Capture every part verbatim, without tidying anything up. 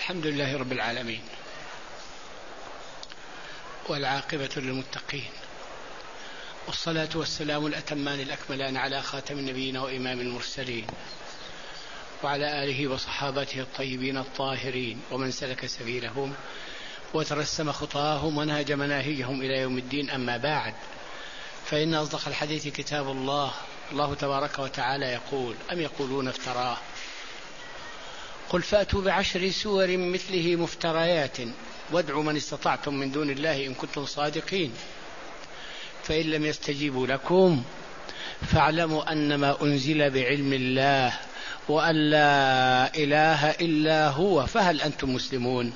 الحمد لله رب العالمين، والعاقبة للمتقين، والصلاة والسلام الأتمان الأكملان على خاتم النبيين وإمام المرسلين، وعلى آله وصحابته الطيبين الطاهرين، ومن سلك سبيلهم وترسم خطاهم ونهج مناهجهم إلى يوم الدين. أما بعد، فإن أصدق الحديث كتاب الله. الله تبارك وتعالى يقول: أم يقولون افتراه، قل فأتوا بعشر سور مثله مفتريات وادعوا من استطعتم من دون الله إن كنتم صادقين، فإن لم يستجيبوا لكم فاعلموا أنما أنزل بعلم الله وأن لا إله إلا هو فهل أنتم مسلمون.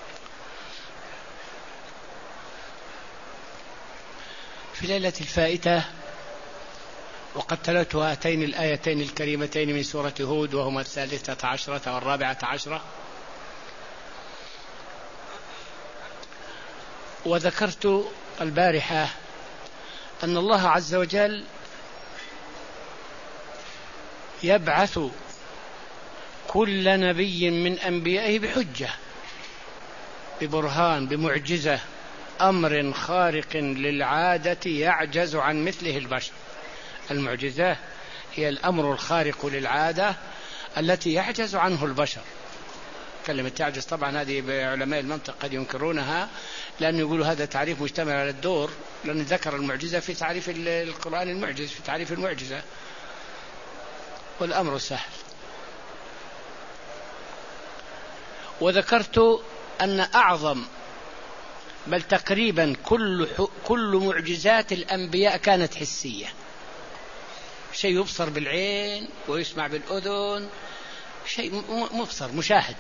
في ليلة الفائتة وقد تلوت هاتين الآيتين الكريمتين من سورة هود، وهما الثالثة عشرة والرابعة عشرة، وذكرت البارحة أن الله عز وجل يبعث كل نبي من أنبيائه بحجة، ببرهان، بمعجزة، أمر خارق للعادة يعجز عن مثله البشر. المعجزة هي الأمر الخارق للعادة التي يعجز عنه البشر. كلمة تعجز طبعا هذه علماء المنطق قد ينكرونها، لأنه يقولوا هذا تعريف مشتمل على الدور، لأن ذكر المعجزة في تعريف القرآن المعجز، في تعريف المعجزة، والأمر سهل. وذكرت أن أعظم بل تقريبا كل كل معجزات الأنبياء كانت حسية، شيء يبصر بالعين ويسمع بالأذن، شيء مبصر مشاهد.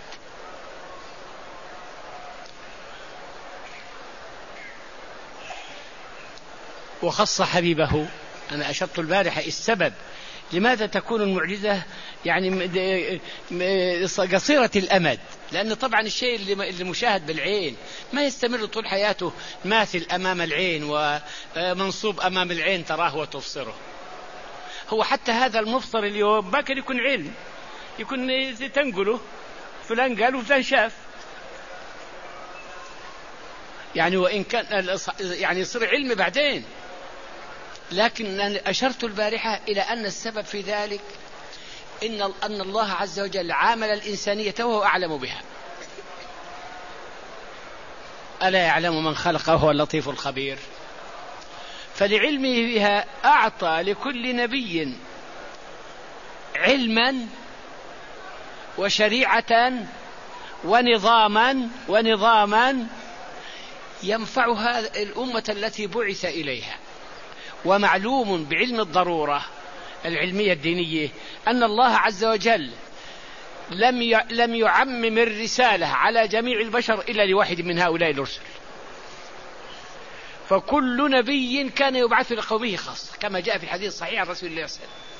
وخص حبيبه، أنا أشرت البارحة السبب لماذا تكون المعجزة يعني قصيرة الأمد، لأن طبعا الشيء اللي مشاهد بالعين ما يستمر طول حياته ماثل أمام العين ومنصوب أمام العين تراه وتبصره. هو حتى هذا المبصر اليوم ما كان يكون علم، يكون تنقله فلان قال وفلان شاف، يعني وإن كان يعني يصير علم بعدين. لكن أشرت البارحة إلى أن السبب في ذلك إن أن الله عز وجل عامل الإنسانية وهو أعلم بها. ألا يعلم من خلق وهو اللطيف الخبير؟ فلعلمه بها أعطى لكل نبي علما وشريعة ونظاما ونظاما ينفعها الأمة التي بعث إليها. ومعلوم بعلم الضرورة العلمية الدينية أن الله عز وجل لم لم يعمم الرسالة على جميع البشر إلا لواحد من هؤلاء الرسل، فكل نبي كان يبعث لقومه خاصة، كما جاء في الحديث الصحيح عن رسول الله صلى الله عليه وسلم: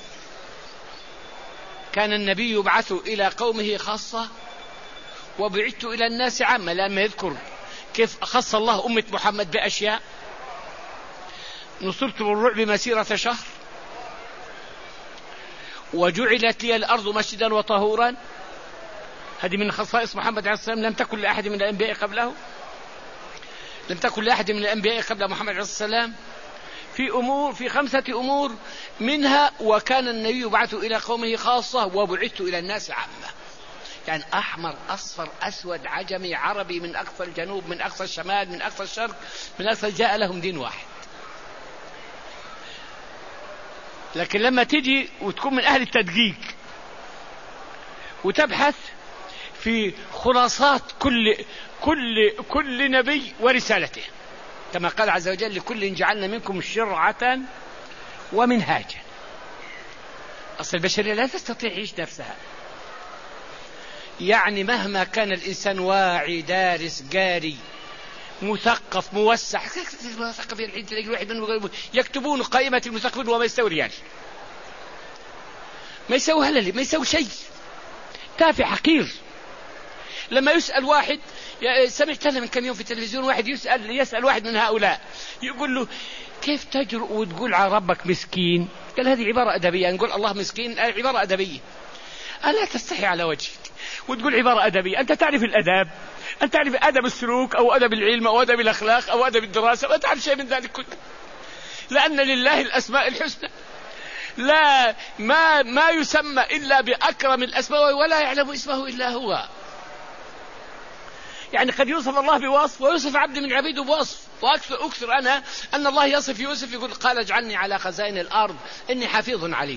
كان النبي يبعث إلى قومه خاصة وبعثت إلى الناس عامة. لما يذكر كيف خص الله أمة محمد بأشياء: نصرت بالرعب مسيرة شهر، وجعلت لي الأرض مسجدا وطهورا. هذه من خصائص محمد عليه السلام، لم تكن لأحد من الأنبياء قبله، لم تكن لأحد من الأنبياء قبل محمد عليه السلام، في أمور في خمسة أمور منها: وكان النبي يبعث إلى قومه خاصة وبعثت إلى الناس عامة. يعني أحمر أصفر أسود عجمي عربي، من أقصى الجنوب من أقصى الشمال من أقصى الشرق من أقصى، جاء لهم دين واحد. لكن لما تجي وتكون من أهل التدقيق وتبحث في خلاصات كل كل كل نبي ورسالته، كما قال عز وجل: لكل جعلنا منكم شرعة ومنهاجا. أصل البشرية لا تستطيع تعيش نفسها، يعني مهما كان الإنسان واعي دارس قاري مثقف موسع، مثقف الحين تلاقي الواحد منهم يكتبون قائمة المثقفين وما يستوي ريال، ما يسوي هللي، ما يسوي شيء، تافه حقير. لما يسأل واحد، سمعت أنا من كم يوم في التلفزيون واحد يسأل يسأل واحد من هؤلاء، يقول له: كيف تجرؤ وتقول على ربك مسكين؟ قال: هذه عبارة أدبية، نقول الله مسكين عبارة أدبية. ألا تستحي على وجهك وتقول عبارة أدبية؟ أنت تعرف الأدب، أنت تعرف أدب السلوك أو أدب العلم أو أدب الأخلاق أو أدب الدراسة، ما تعرف شيء من ذلك كله. لأن لله الأسماء الحسنى، لا ما ما يسمى إلا بأكرم الأسماء ولا يعلم اسمه إلا هو. يعني قد يوصف الله بوصف ويوصف عبد من عبيده بوصف. وأكثر أكثر أنا أن الله يصف يوسف يقول قال اجعلني على خزائن الأرض إني حفيظ عليم.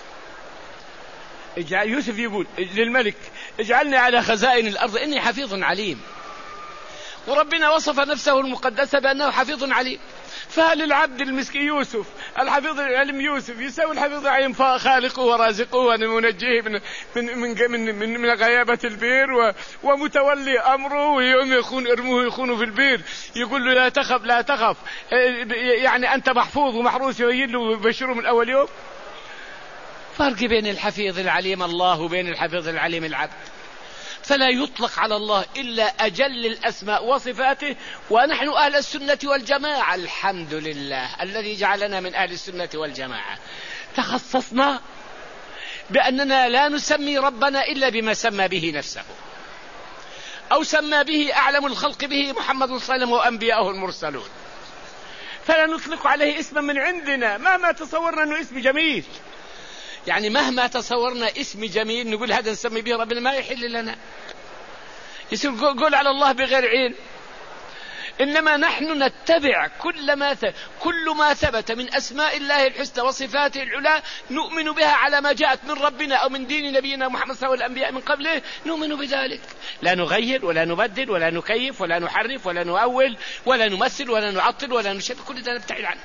يوسف يقول للملك اجعلني على خزائن الأرض إني حفيظ عليم، وربنا وصف نفسه المقدسة بأنه حفيظ عليم. فهل العبد المسكين يوسف الحفيظ العليم يوسف يساوي الحفيظ العليم خالقه ورازقه ومنجيه من من من من, من, من غيابة البير ومتولي أمره، ويوم يخون ارموه يخونه في البير يقول له لا تخف لا تخف، يعني أنت محفوظ ومحروس، يبين له ويبشره من أول يوم. فرق بين الحفيظ العليم الله وبين الحفيظ العليم العبد. فلا يطلق على الله إلا أجل الأسماء وصفاته. ونحن أهل السنة والجماعة الحمد لله الذي جعلنا من أهل السنة والجماعة تخصصنا بأننا لا نسمي ربنا إلا بما سمى به نفسه أو سمى به أعلم الخلق به محمد صلى الله عليه وسلم وأنبياءه المرسلون. فلا نطلق عليه اسما من عندنا مهما تصورنا أنه اسم جميل. يعني مهما تصورنا اسم جميل نقول هذا نسمي به ربنا ما يحل لنا. يصير قول على الله بغير علم. إنما نحن نتبع كل ما ثبت كل ما ثبت من أسماء الله الحسنى وصفاته العلى نؤمن بها على ما جاءت من ربنا أو من دين نبينا محمد صلى الله عليه وسلم والأنبياء من قبله، نؤمن بذلك. لا نغير ولا نبدل ولا نكيف ولا نحرف ولا نؤول ولا نمثل ولا نعطل ولا نشبه، كل ذلك نبتعد عنه.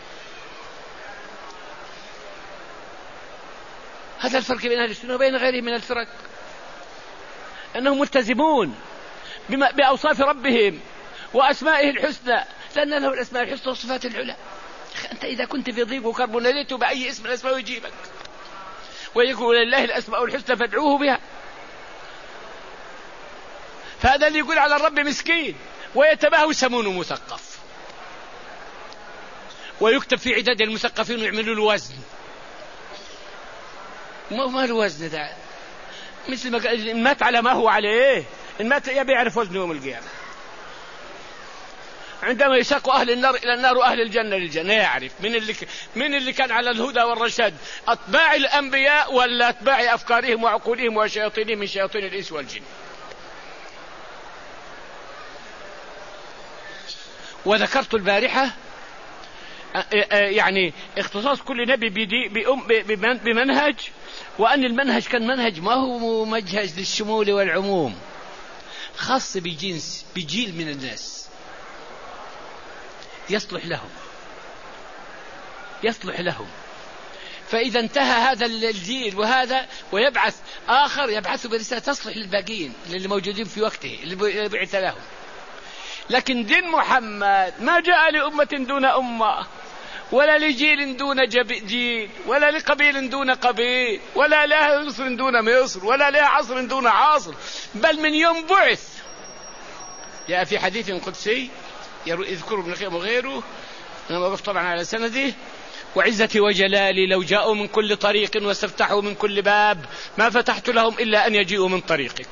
هذا الفرق بين أهل السنة وبين غيرهم من الفرق، أنهم ملتزمون بأوصاف ربهم وأسمائه الحسنى، لأن له الأسماء الحسنى والصفات العلى. أنت إذا كنت في ضيق وكرب ناديته بأي اسم من الأسماء يجيبك، ويقول لله الأسماء الحسنى فادعوه بها. فهذا اللي يقول على الرب مسكين ويتباهى سمون مثقف، ويكتب في عداد المثقفين ويعملوا له وزن. ما الوزن ده؟ مثل ما مات على ما هو عليه، إن مات يبي يعرف وزنه يوم القيامة. عندما يساق أهل النار إلى النار وأهل الجنة للجنة يعرف من اللي من اللي كان على الهدى والرشاد، أتباع الأنبياء ولا أتباع أفكارهم وعقولهم وشياطينهم من شياطين الإنس والجن. وذكرت البارحة يعني اختصاص كل نبي بمنهج، وأن المنهج كان منهج ما هو منهج للشمول والعموم، خاص بجنس بجيل من الناس يصلح لهم يصلح لهم فإذا انتهى هذا الجيل وهذا ويبعث آخر يبعث برسالة تصلح للباقين اللي موجودين في وقته اللي بعث لهم. لكن دين محمد ما جاء لأمة دون أمة، ولا لجيل دون جيل، ولا لقبيل دون قبيل، ولا له مصر دون مصر، ولا له عصر دون عصر، بل من يوم بعث. جاء في حديث قدسي يذكر ابن القيم وغيره، أنا وقف طبعا على سنده: وعزتي وجلالي لو جاءوا من كل طريق واستفتحوا من كل باب ما فتحت لهم إلا أن يجيئوا من طريقك.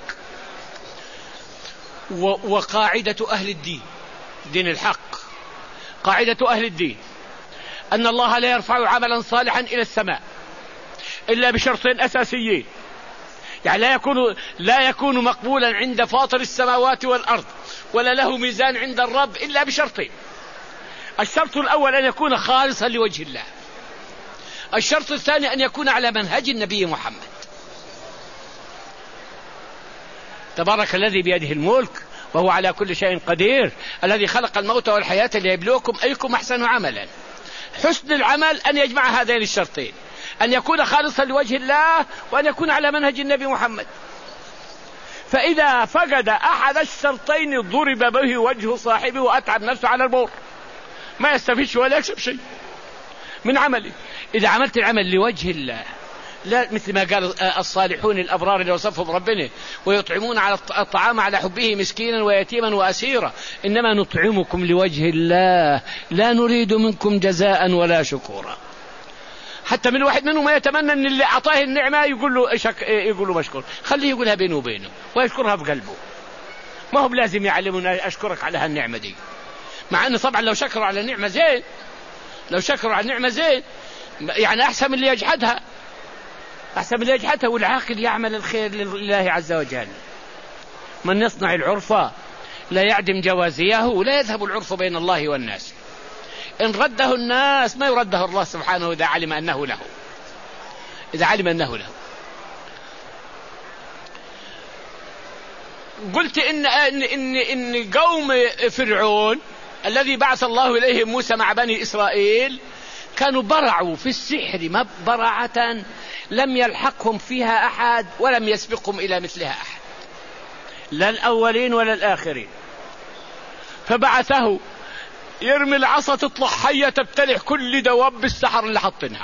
وقاعدة أهل الدين، دين الحق، قاعدة أهل الدين أن الله لا يرفع عملا صالحا إلى السماء إلا بشرطين أساسيين. يعني لا يكون لا يكون مقبولا عند فاطر السماوات والأرض ولا له ميزان عند الرب إلا بشرطين. الشرط الأول أن يكون خالصا لوجه الله. الشرط الثاني أن يكون على منهج النبي محمد. تبارك الذي بيده الملك وهو على كل شيء قدير، الذي خلق الموت والحياة ليبلوكم أيكم أحسن عملا. حسن العمل أن يجمع هذين الشرطين، أن يكون خالصا لوجه الله وأن يكون على منهج النبي محمد. فإذا فقد أحد الشرطين ضرب به وجه صاحبه وأتعب نفسه على البور، ما يستفيد ولا يكسب شيء من عمله. إذا عملت العمل لوجه الله، لا مثل ما قال الصالحون الأبرار اللي وصفهم ربنا: ويطعمون على الطعام على حبه مسكينا ويتيما وأسيرا، إنما نطعمكم لوجه الله لا نريد منكم جزاء ولا شكورا. حتى من واحد منهم ما يتمنى أن اللي أعطاه النعمة يقول له, شك... يقول له مشكور، خليه يقولها بينه وبينه ويشكرها في قلبه، ما هو بلازم يعلمنا أشكرك على هالنعمة دي، مع أنه طبعا لو شكروا على النعمة زين، لو شكروا على النعمة زين، يعني أحسن من اللي يجحدها، أحسن من اللي يجحدها. والعاقل يعمل الخير لله عز وجل. من يصنع العرف لا يعدم جوازيه ولا يذهب العرف بين الله والناس. إن رده الناس ما يرده الله سبحانه إذا علم أنه له، إذا علم أنه له. قلت إن إن إن, إن قوم فرعون الذي بعث الله إليهم موسى مع بني إسرائيل كانوا برعوا في السحر برعة لم يلحقهم فيها أحد ولم يسبقهم إلى مثلها أحد، لا الأولين ولا الآخرين. فبعثه يرمي العصا تطلع حية تبتلع كل دواب السحر اللي حطنها،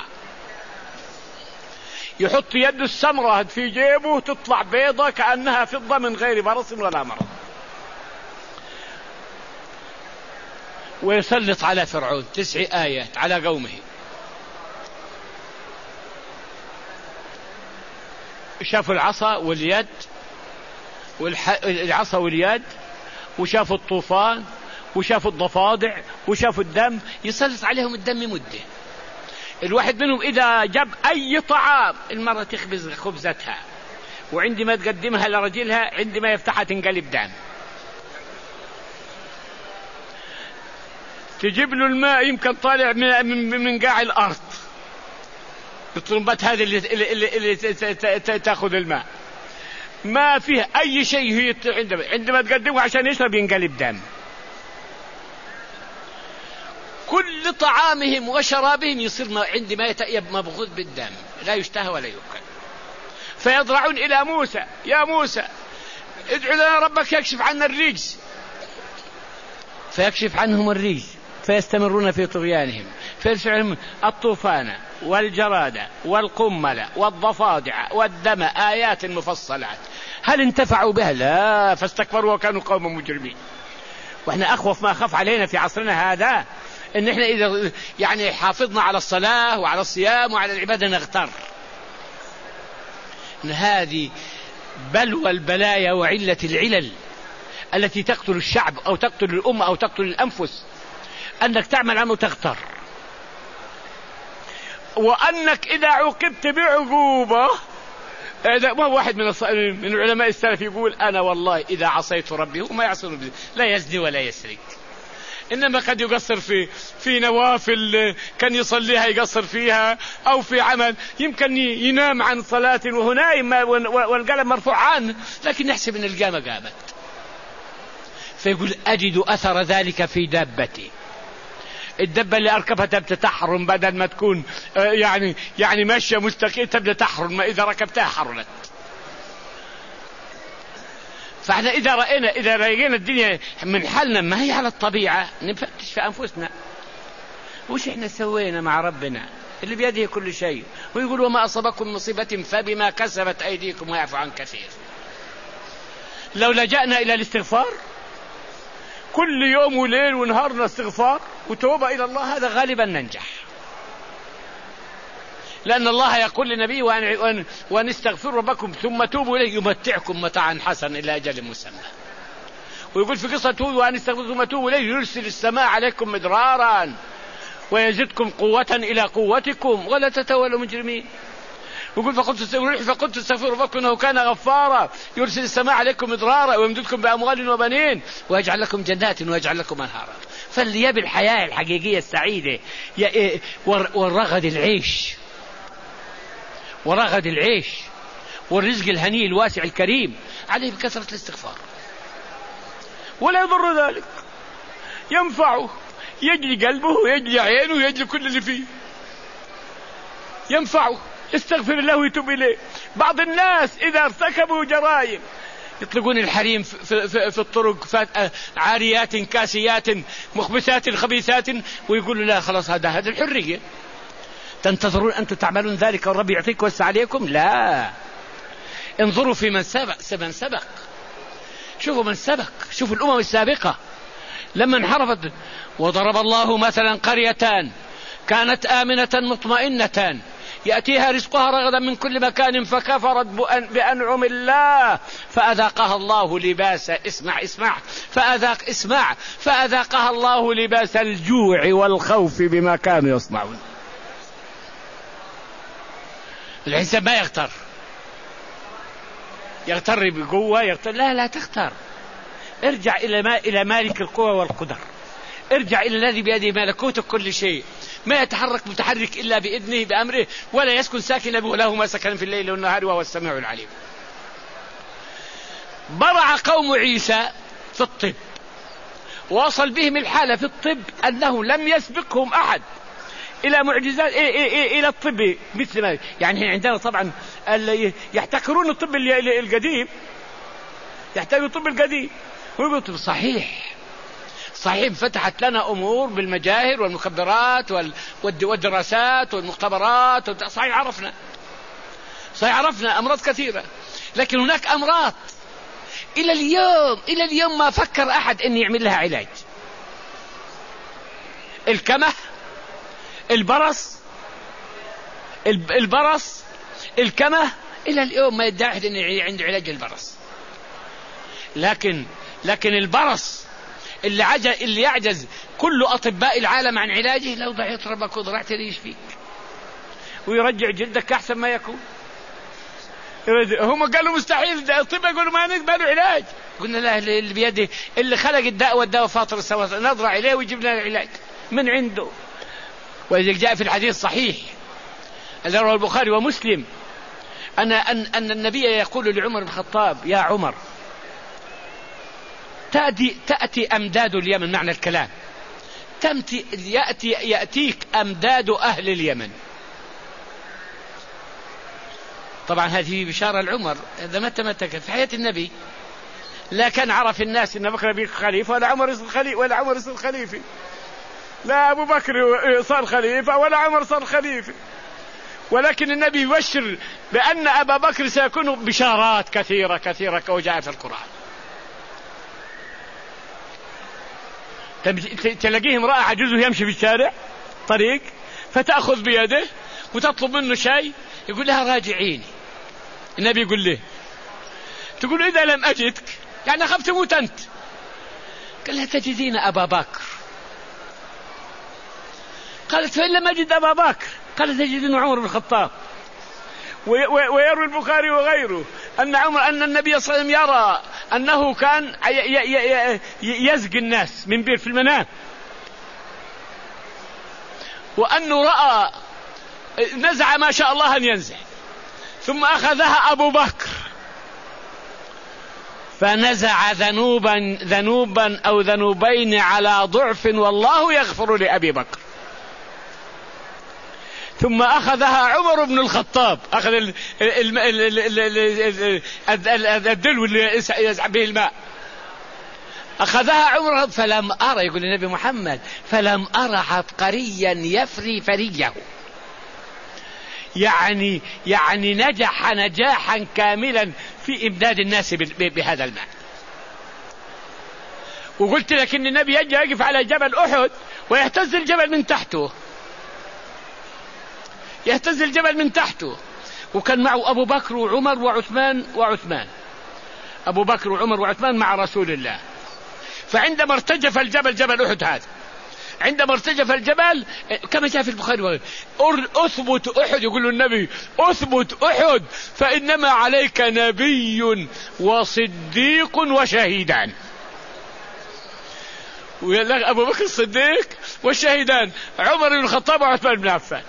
يحط يده السمرة في جيبه تطلع بيضة كأنها فضة من غير برص ولا مرض، ويسلط على فرعون تسع آيات على قومه. شافوا العصا واليد والعصا واليد، وشافوا الطوفان، وشافوا الضفادع، وشافوا الدم، يسلط عليهم الدم مدة. الواحد منهم إذا جاب أي طعام المرة تخبز خبزتها، وعندما تقدمها لرجلها عندما يفتحها تنقلب دم. تجيب له الماء يمكن طالع من, من قاع الأرض، الطرمبات هذه اللي, اللي, اللي تأخذ الماء ما فيه أي شيء، هي عندما, عندما تقدمه عشان يشرب ينقلب دم. كل طعامهم وشرابهم يصير عندما يتأيب مبغوث بالدم، لا يشتهى ولا يؤكل. فيضرعون إلى موسى: يا موسى ادعو لنا ربك يكشف عنا الرجز، فيكشف عنهم الرجز فيستمرون في طغيانهم، فيرسلهم الطوفان والجراد والقمل والضفادع والدم آيات مفصلات. هل انتفعوا بها؟ لا، فاستكبروا وكانوا قوما مجرمين. واحنا أخوف ما خف علينا في عصرنا هذا ان احنا اذا يعني حافظنا على الصلاة وعلى الصيام وعلى العبادة نغتر. ان هذه بلوى البلايا وعلة العلل التي تقتل الشعب او تقتل الأمة او تقتل الأنفس، انك تعمل عمل تغتر، وانك اذا عوقبت بعقوبة. ما واحد من من علماء السلف يقول: انا والله اذا عصيت ربي، وما يعصون لا يزني ولا يسرق، إنما قد يقصر في في نوافل كان يصليها يقصر فيها، أو في عمل يمكن ينام عن صلاة وهو نايم والقلم مرفوع عنه، لكن يحسب أن القامة قامت. فيقول: أجد أثر ذلك في دابتي. الدبة اللي أركبها تبدأ تحرم، بدل ما تكون يعني يعني ماشية مستقيم تبدأ تحرم، ما إذا ركبتها حرمت. فاحنا إذا رأينا إذا رأينا الدنيا من حالنا ما هي على الطبيعة، نفتش في أنفسنا وش إحنا سوينا مع ربنا اللي بيده كل شيء، ويقول: وما أصابكم مصيبة فبما كسبت أيديكم ويعفو عن كثير. لو لجأنا إلى الاستغفار كل يوم وليل ونهارنا استغفار وتوبة إلى الله، هذا غالبا ننجح، لأن الله يقول لنبيه: وأن, وأن استغفروا ربكم ثم توبوا إليه يمتعكم متاعا حسنا إلى أجل مسمى. ويقول في قصة هود: وأن استغفروا ثم توبوا إليه يرسل السماء عليكم مدرارا ويزدكم قوة إلى قوتكم ولا تتولوا مجرمين. ويقول: فقلت استغفروا ربكم إنه كان غفارا يرسل السماء عليكم مدرارا ويمددكم بأموال وبنين ويجعل لكم جنات ويجعل لكم أنهارا. فاللي يبي الحياة الحقيقية السعيدة والرغد العيش ورغد العيش والرزق الهني الواسع الكريم عليه بكثرة الاستغفار، ولا يضر ذلك، ينفعه، يجلي قلبه ويجلي عينه ويجلي كل اللي فيه، ينفعه، يستغفر الله ويتوب إليه. بعض الناس إذا ارتكبوا جرائم يطلقون الحريم في, في, في الطرق، عاريات كاسيات مخبثات خبيثات، ويقولوا: لا خلاص هذا هذا الحرية. تنتظرون أنتم تعملون ذلك والرب يعطيك وسع عليكم؟ لا، انظروا في من سبق من سبق شوفوا من سبق، شوفوا الأمم السابقة لما انحرفت. وضرب الله مثلا قرية كانت آمنة مطمئنة يأتيها رزقها رغدا من كل مكان فكفرت بأنعم الله فأذاقها الله لباس اسمع اسمع فأذاق اسمع فأذاقها الله لباس الجوع والخوف بما كانوا يصنعون. الإنسان ما يغتر يغتر بقوة يغتر لا لا تغتر. ارجع إلى ما إلى مالك القوة والقدر. ارجع إلى الذي بيده ملكوت كل شيء ما يتحرك متحرك إلا بإذنه بأمره ولا يسكن ساكن به له ما سكن في الليل والنهار وهو السميع العليم. برع قوم عيسى في الطب ووصل بهم الحالة في الطب أنه لم يسبقهم أحد إلى معجزات إلى الطب مثل ما يعني عندنا طبعا يحتكرون الطب القديم يحتاجون الطب القديم هو الطب صحيح صحيح فتحت لنا أمور بالمجاهر والمخدرات والدراسات والمختبرات صحيح عرفنا صحيح عرفنا أمراض كثيرة لكن هناك أمراض إلى اليوم إلى اليوم ما فكر أحد أن يعمل لها علاج. الكمه البرص البرص الكمه إلى اليوم ما يدعي أحد أن عنده علاج البرص لكن لكن البرص اللي عجز اللي يعجز كل أطباء العالم عن علاجه لو ضعيت ربك وضرعت ليش فيك ويرجع جلدك أحسن ما يكون. هم قالوا مستحيل الطب يقولوا ما نقبل علاج قلنا لا اللي بيده اللي خلق الداء والدواء فاطر السماوات نضرع إليه ويجيب لنا العلاج من عنده. وإذا جاء في الحديث صحيح الذي رواه البخاري ومسلم أن أن أن النبي يقول لعمر بن الخطاب يا عمر تأتي تأتي أمداد اليمن معنى الكلام تمتي يأتي يأتيك أمداد أهل اليمن. طبعا هذه بشارة العمر هذا متى متى في حياة النبي لا كان عرف الناس إن بكر بيك خليفة ولا عمر يصير خليفة ولا عمر يصير خليفة لا أبو بكر صار خليفة ولا عمر صار خليفة ولكن النبي يبشر بأن أبا بكر سيكون بشارات كثيرة كثيرة كوجاء في القرآن. تلاقيه امرأة عجوز يمشي في الشارع طريق فتأخذ بيده وتطلب منه شيء يقول لها راجعيني. النبي يقول له تقول إذا لم أجدك يعني أخاف تموت أنت قال لها تجدين أبا بكر قالت فإن لم أجد أبا بكر قالت تجدين عمر بن الخطاب. ويروي البخاري وغيره أن عمر أن النبي صلى الله عليه وسلم يرى أنه كان يزقي الناس من بير في المنام وأنه رأى نزع ما شاء الله أن ينزع ثم أخذها أبو بكر فنزع ذنوبا ذنوبا أو ذنوبين على ضعف والله يغفر لأبي بكر ثم أخذها عمر بن الخطاب أخذ الدلو اللي يزع به الماء أخذها عمر فلم أرى يقول النبي محمد فلم أرى عبقريا يفري فريه يعني يعني نجح نجاحا كاملا في إمداد الناس بهذا الماء. وقلت لك إن النبي يجي يقف على جبل أحد ويهتز الجبل من تحته يهتز الجبل من تحته وكان معه أبو بكر وعمر وعثمان وعثمان أبو بكر وعمر وعثمان مع رسول الله. فعندما ارتجف الجبل جبل أحد هذا عندما ارتجف الجبل كما جاء في البخاري وغيره أثبت أحد يقول النبي أثبت أحد فإنما عليك نبي وصديق وشهيدان. أبو بكر الصديق والشهيدان عمر بن الخطاب وعثمان بن عفان.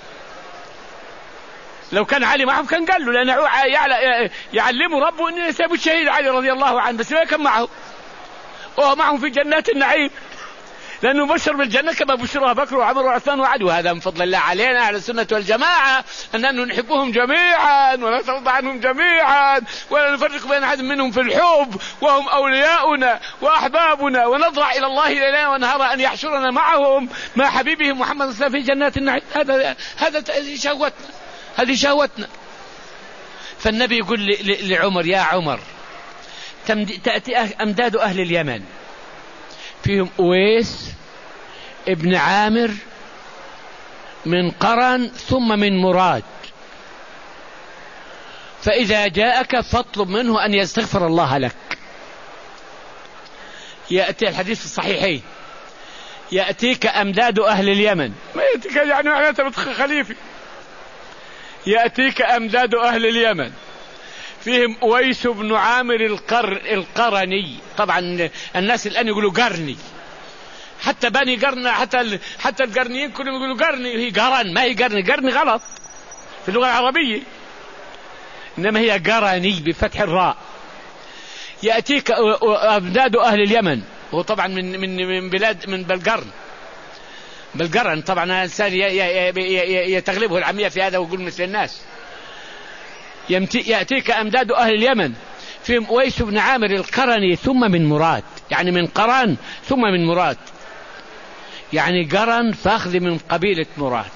لو كان علي معهم كان قال له لأنه يعلمه ربه أنه سيب الشهيد علي رضي الله عنه بس ما كان معه وهو معهم في جنات النعيم لأنه بشر بالجنة كما بشرها بكر وعمر وعثمان وعلي. وهذا من فضل الله علينا على السنة والجماعة أننا نحبهم جميعا ولا نرضى عنهم جميعا ولا نفرق بين أحد منهم في الحب وهم أولياؤنا وأحبابنا ونضرع إلى الله ليلا ونهارا أن يحشرنا معهم مع حبيبه محمد صلى الله عليه وسلم في جنات النعيم. هذا هذا شهوتنا هذه شهوتنا. فالنبي يقول لعمر يا عمر تأتي أمداد أهل اليمن فيهم أويس ابن عامر من قرن ثم من مراد فإذا جاءك فاطلب منه أن يستغفر الله لك. يأتي الحديث في الصحيحين: يأتيك أمداد أهل اليمن، ما يأتيك يعني معناته خليفي، يأتيك أمداد أهل اليمن فيهم أويس بن عامر القر القرني. طبعا الناس الآن يقولوا قرني، حتى بني قرن، حتى حتى القرنيين كلهم يقولوا قرني، هي قرن، ما هي قرني، قرني غلط في اللغة العربية، إنما هي قرني بفتح الراء. يأتيك أمداد أهل اليمن، هو طبعا من من من بلاد من بلقرن، بلقرن طبعا الإنسان يتغلبه العامية في هذا ويقول مثل الناس. يأتيك أمداد أهل اليمن فيهم أويس بن عامر القرني ثم من مراد، يعني من قران ثم من مراد، يعني قرن فاخذ من قبيلة مراد.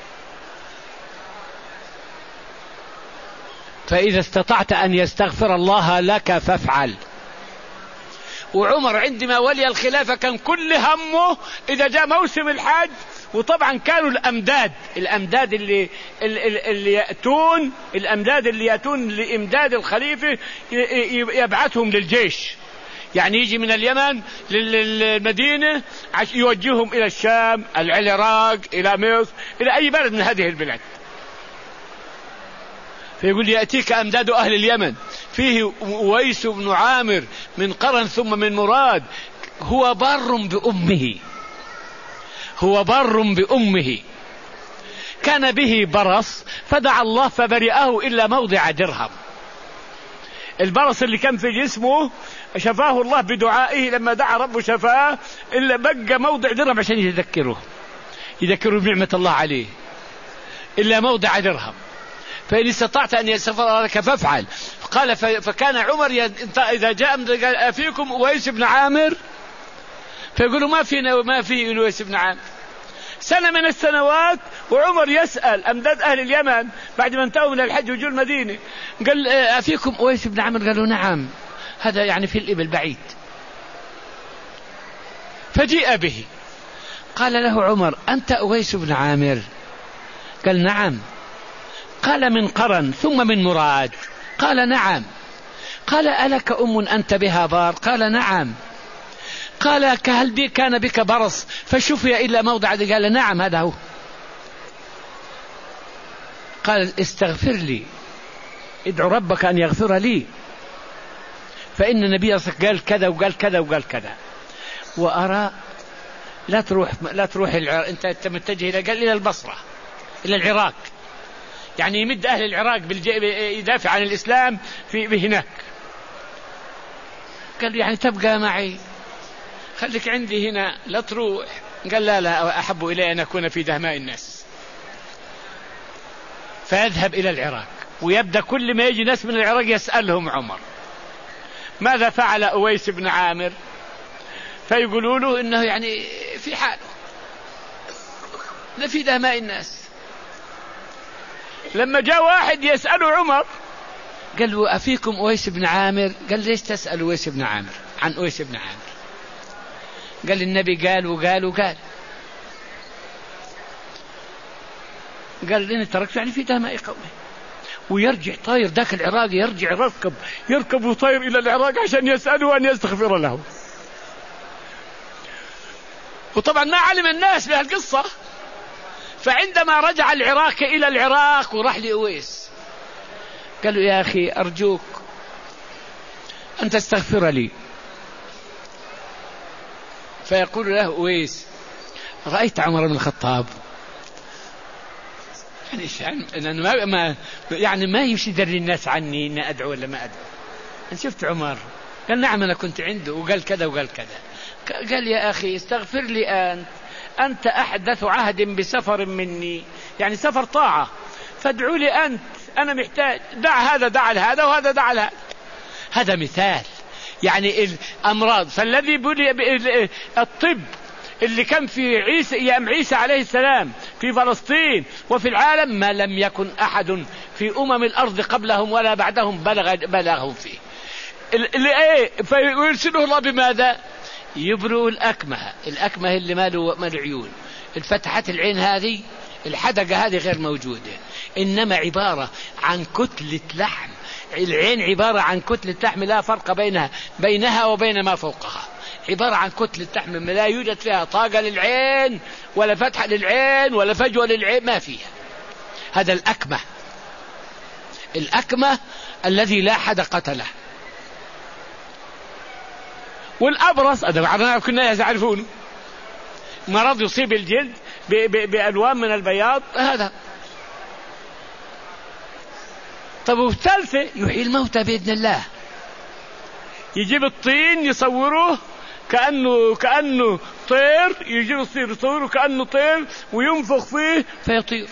فإذا استطعت أن يستغفر الله لك فافعل. وعمر عندما ولي الخلافة كان كل همه إذا جاء موسم الحج، وطبعا كانوا الأمداد الأمداد اللي, اللي يأتون الأمداد اللي يأتون لإمداد الخليفة يبعثهم للجيش، يعني يجي من اليمن للمدينة يوجههم إلى الشام، العراق، إلى مصر، إلى أي بلد من هذه البلاد. فيقول يأتيك أمداد أهل اليمن فيه أويس بن عامر من قرن ثم من مراد، هو بر بأمه، هو بر بأمه، كان به برص فدعا الله فبرئه إلا موضع درهم. البرص اللي كان في جسمه شفاه الله بدعائه، لما دعا ربه شفاه، إلا بقى موضع درهم عشان يذكره يذكره بنعمة الله عليه، إلا موضع درهم. فإن استطعت أن يستغفر لك فافعل. قال فكان عمر إذا جاء فيكم أويس بن عامر فيقولوا ما فينا ما في أويس بن عامر. سنة من السنوات وعمر يسأل أمداد أهل اليمن بعد ما انتهوا من الحج وجوا المدينة، قال أفيكم أويس بن عامر؟ قالوا نعم، هذا يعني في الإبل بعيد. فجيء به، قال له عمر أنت أويس بن عامر؟ قال نعم. قال من قرن ثم من مراد؟ قال نعم. قال ألك أم أنت بها بار؟ قال نعم. قال هل بي كان بك برص فشفي إلا موضع؟ قال نعم هذا هو. قال استغفر لي، ادعو ربك أن يغفر لي، فإن النبي قال كذا وقال كذا وقال كذا. وأرى لا تروح لا تروح العراق، أنت متجه إلى قال إلى البصرة، إلى العراق، يعني يمد أهل العراق يدافع عن الإسلام في هناك. قال يعني تبقى معي، خليك عندي هنا لا تروح. قال لا لا، أحب إلي أن أكون في دهماء الناس. فيذهب إلى العراق ويبدأ كل ما يجي ناس من العراق يسألهم عمر ماذا فعل أويس بن عامر، فيقولوا له إنه يعني في حاله لا في دهماء الناس. لما جاء واحد يسأله عمر قال له أفيكم أويس بن عامر؟ قال ليش تسأل أويس بن عامر عن أويس بن عامر؟ قال النبي قال وقال وقال. قال إني تركت يعني في دماء قومه. ويرجع طاير ذاك العراقي، يرجع يركب يركب وطاير إلى العراق عشان يسأله أن يستغفر له. وطبعا ما علم الناس بهالقصة. فعندما رجع العراق إلى العراق وراح لأويس قال له يا أخي أرجوك أن تستغفر لي. فيقول له أويس رأيت عمر بن الخطاب؟ يعني ما ما يعني ما يمشي يدري الناس عني إن أدعو ولا ما أدعو. أنا شفت عمر. قال نعم أنا كنت عنده وقال كذا وقال كذا. قال يا أخي استغفر لي أنت، أنت أحدث عهد بسفر مني، يعني سفر طاعة، فادعوا لي أنت، أنا محتاج. دع هذا دع لهذا وهذا دع لهذا. هذا مثال يعني الأمراض. فالذي بني الطب اللي كان في عيسى أيام عيسى عليه السلام في فلسطين وفي العالم ما لم يكن أحد في أمم الأرض قبلهم ولا بعدهم بلغ بلغهم فيه. فيرسله الله بماذا؟ يبرئ الأكمه. الأكمه اللي ماله مال عيون، الفتحات العين هذه الحدقة هذه غير موجودة، إنما عبارة عن كتلة لحم العين عبارة عن كتلة لحم لا فرق بينها بينها وبين ما فوقها، عبارة عن كتلة لحم لا يوجد فيها طاقة للعين ولا فتحة للعين ولا فجوة للعين، ما فيها. هذا الأكمة، الأكمة الذي لا حد قتله. والأبرص هذا كنا يعرفونه، مرض يصيب الجلد بألوان من البياض هذا. طب والثالثة يحيي الموتى بإذن الله، يجيب الطين يصوره كأنه كأنه طير، يجيب الطير يصوره كأنه طير وينفخ فيه فيطير.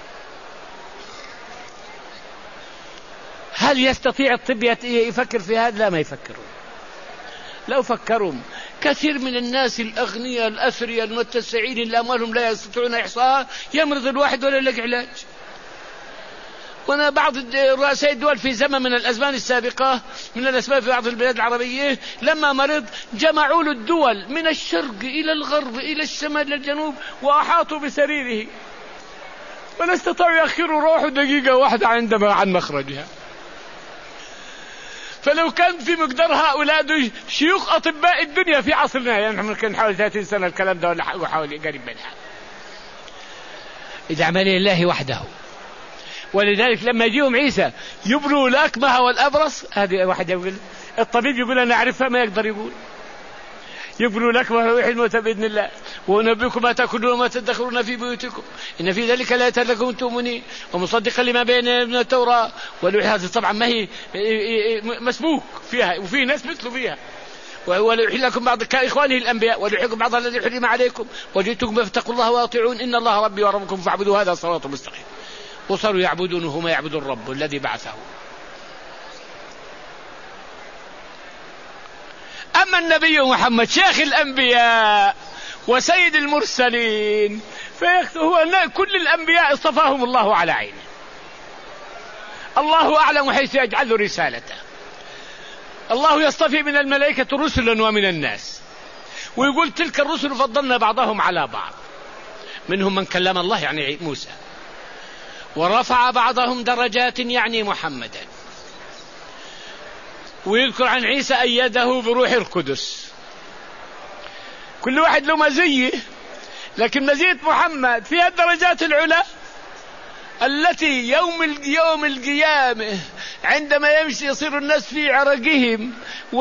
هل يستطيع الطب يفكر في هذا؟ لا، ما يفكرون. لو فكروا كثير من الناس الأغنياء الأثرياء المتسعين اللي أموالهم لا يستطيعون إحصاء يمرض الواحد ولا يلاقي علاج. وانا بعض رؤساء الدول في زمن من الازمان السابقه من الاسباب في بعض البلاد العربيه لما مرض جمعوا له الدول من الشرق الى الغرب الى الشمال الى الجنوب واحاطوا بسريره ولا استطاعوا يأخروا روحه دقيقه واحده عندما عن مخرجها. فلو كان في مقدار هؤلاء شيوخ اطباء الدنيا في عصرنا، يعني نحن كان حوالي ثلاثين سنه الكلام ده ولا حوالي قريب منها، اذا عمل الله وحده. ولذلك لما يجيهم عيسى يبروا الأكمه والأبرص، هذه واحد يقول الطبيب يقول أنا أعرفها، ما يقدر يقول يبروا الأكمه ويحيي الموتى بإذن الله ونبئكم ما تأكلون وما تدخرون في بيوتكم إن في ذلك لا لكم تؤمنين ومصدقا لما بين من التوراة. هذه طبعا ما هي مسبوك فيها وفي ناس مثله فيها. وليحل لكم بعض كإخوانه الأنبياء وليحلكم بعض الذي حرم عليكم وجئتكم فاتقوا الله واطيعون إن الله ربي وربكم فاعبدوا هذا صراط مستقيم. وصاروا يعبدونه ما يعبد الرب الذي بعثه. أما النبي محمد شيخ الأنبياء وسيد المرسلين فهو كل الأنبياء اصطفاهم الله على عينه، الله أعلم حيث يجعل رسالته. الله يصطفي من الملائكة رسلا ومن الناس، ويقول تلك الرسل فضلنا بعضهم على بعض، منهم من كلم الله يعني موسى، ورفع بعضهم درجات يعني محمدا. ويذكر عن عيسى أيده بروح القدس. كل واحد له مزية، لكن مزية محمد فيها الدرجات العلى التي يوم يوم القيامة عندما يمشي يصير الناس في عرقهم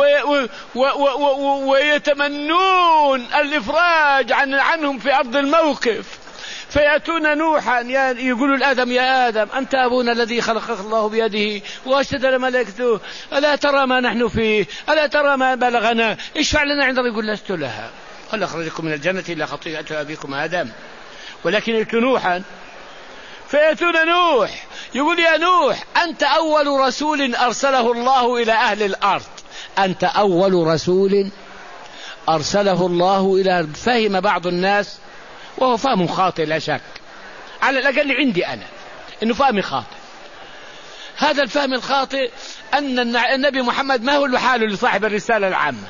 ويتمنون الإفراج عن عنهم في أرض الموقف، فيأتون نوحا يقولوا لآدم يا آدم أنت أبونا الذي خلقك الله بيده وأشهد ملائكته ألا ترى ما نحن فيه ألا ترى ما بلغنا اشفع لنا عند يقول لست لها قال أخرجكم من الجنة إلا خطيئة أبيكم آدم ولكن يأتوا نوحا. فيأتون نوح يقول يا نوح أنت أول رسول أرسله الله إلى أهل الأرض، أنت أول رسول أرسله الله إلى. فهم بعض الناس وهو فهم خاطئ لا شك، على الأقل عندي أنا إنه فهم خاطئ. هذا الفهم الخاطئ أن النبي محمد ما هو لحاله لصاحب الرسالة العامة،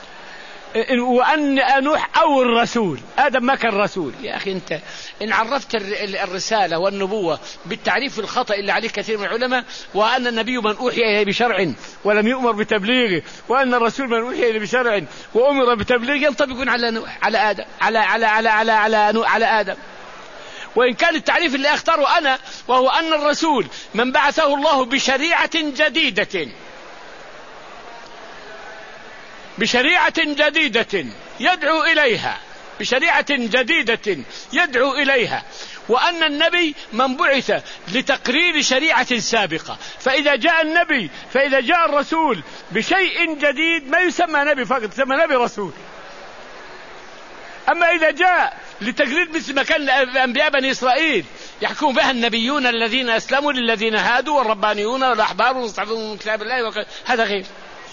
وأن نوح أول رسول، آدم ما كان رسول. يا أخي أنت إن عرفت الرسالة والنبوة بالتعريف الخطأ اللي عليه كثير من العلماء، وأن النبي من أوحي إليه بشرع ولم يؤمر بتبليغه، وأن الرسول من أوحي إليه بشرع وأمر بتبليغه، ينطبقون على نوح على آدم على على على على على, على, على آدم. وإن كان التعريف اللي أختاره أنا وهو أن الرسول من بعثه الله بشريعة جديدة بشريعة جديدة يدعو إليها بشريعة جديدة يدعو إليها، وأن النبي من بعث لتقرير شريعة سابقة. فإذا جاء النبي فإذا جاء الرسول بشيء جديد ما يسمى نبي فقط، يسمى نبي رسول. أما إذا جاء لتقرير مثل ما كان أنبياء بني إسرائيل يحكم بها النبيون الذين أسلموا للذين هادوا والربانيون والأحبار والمستحفظون من كتاب الله وك... هذا غير.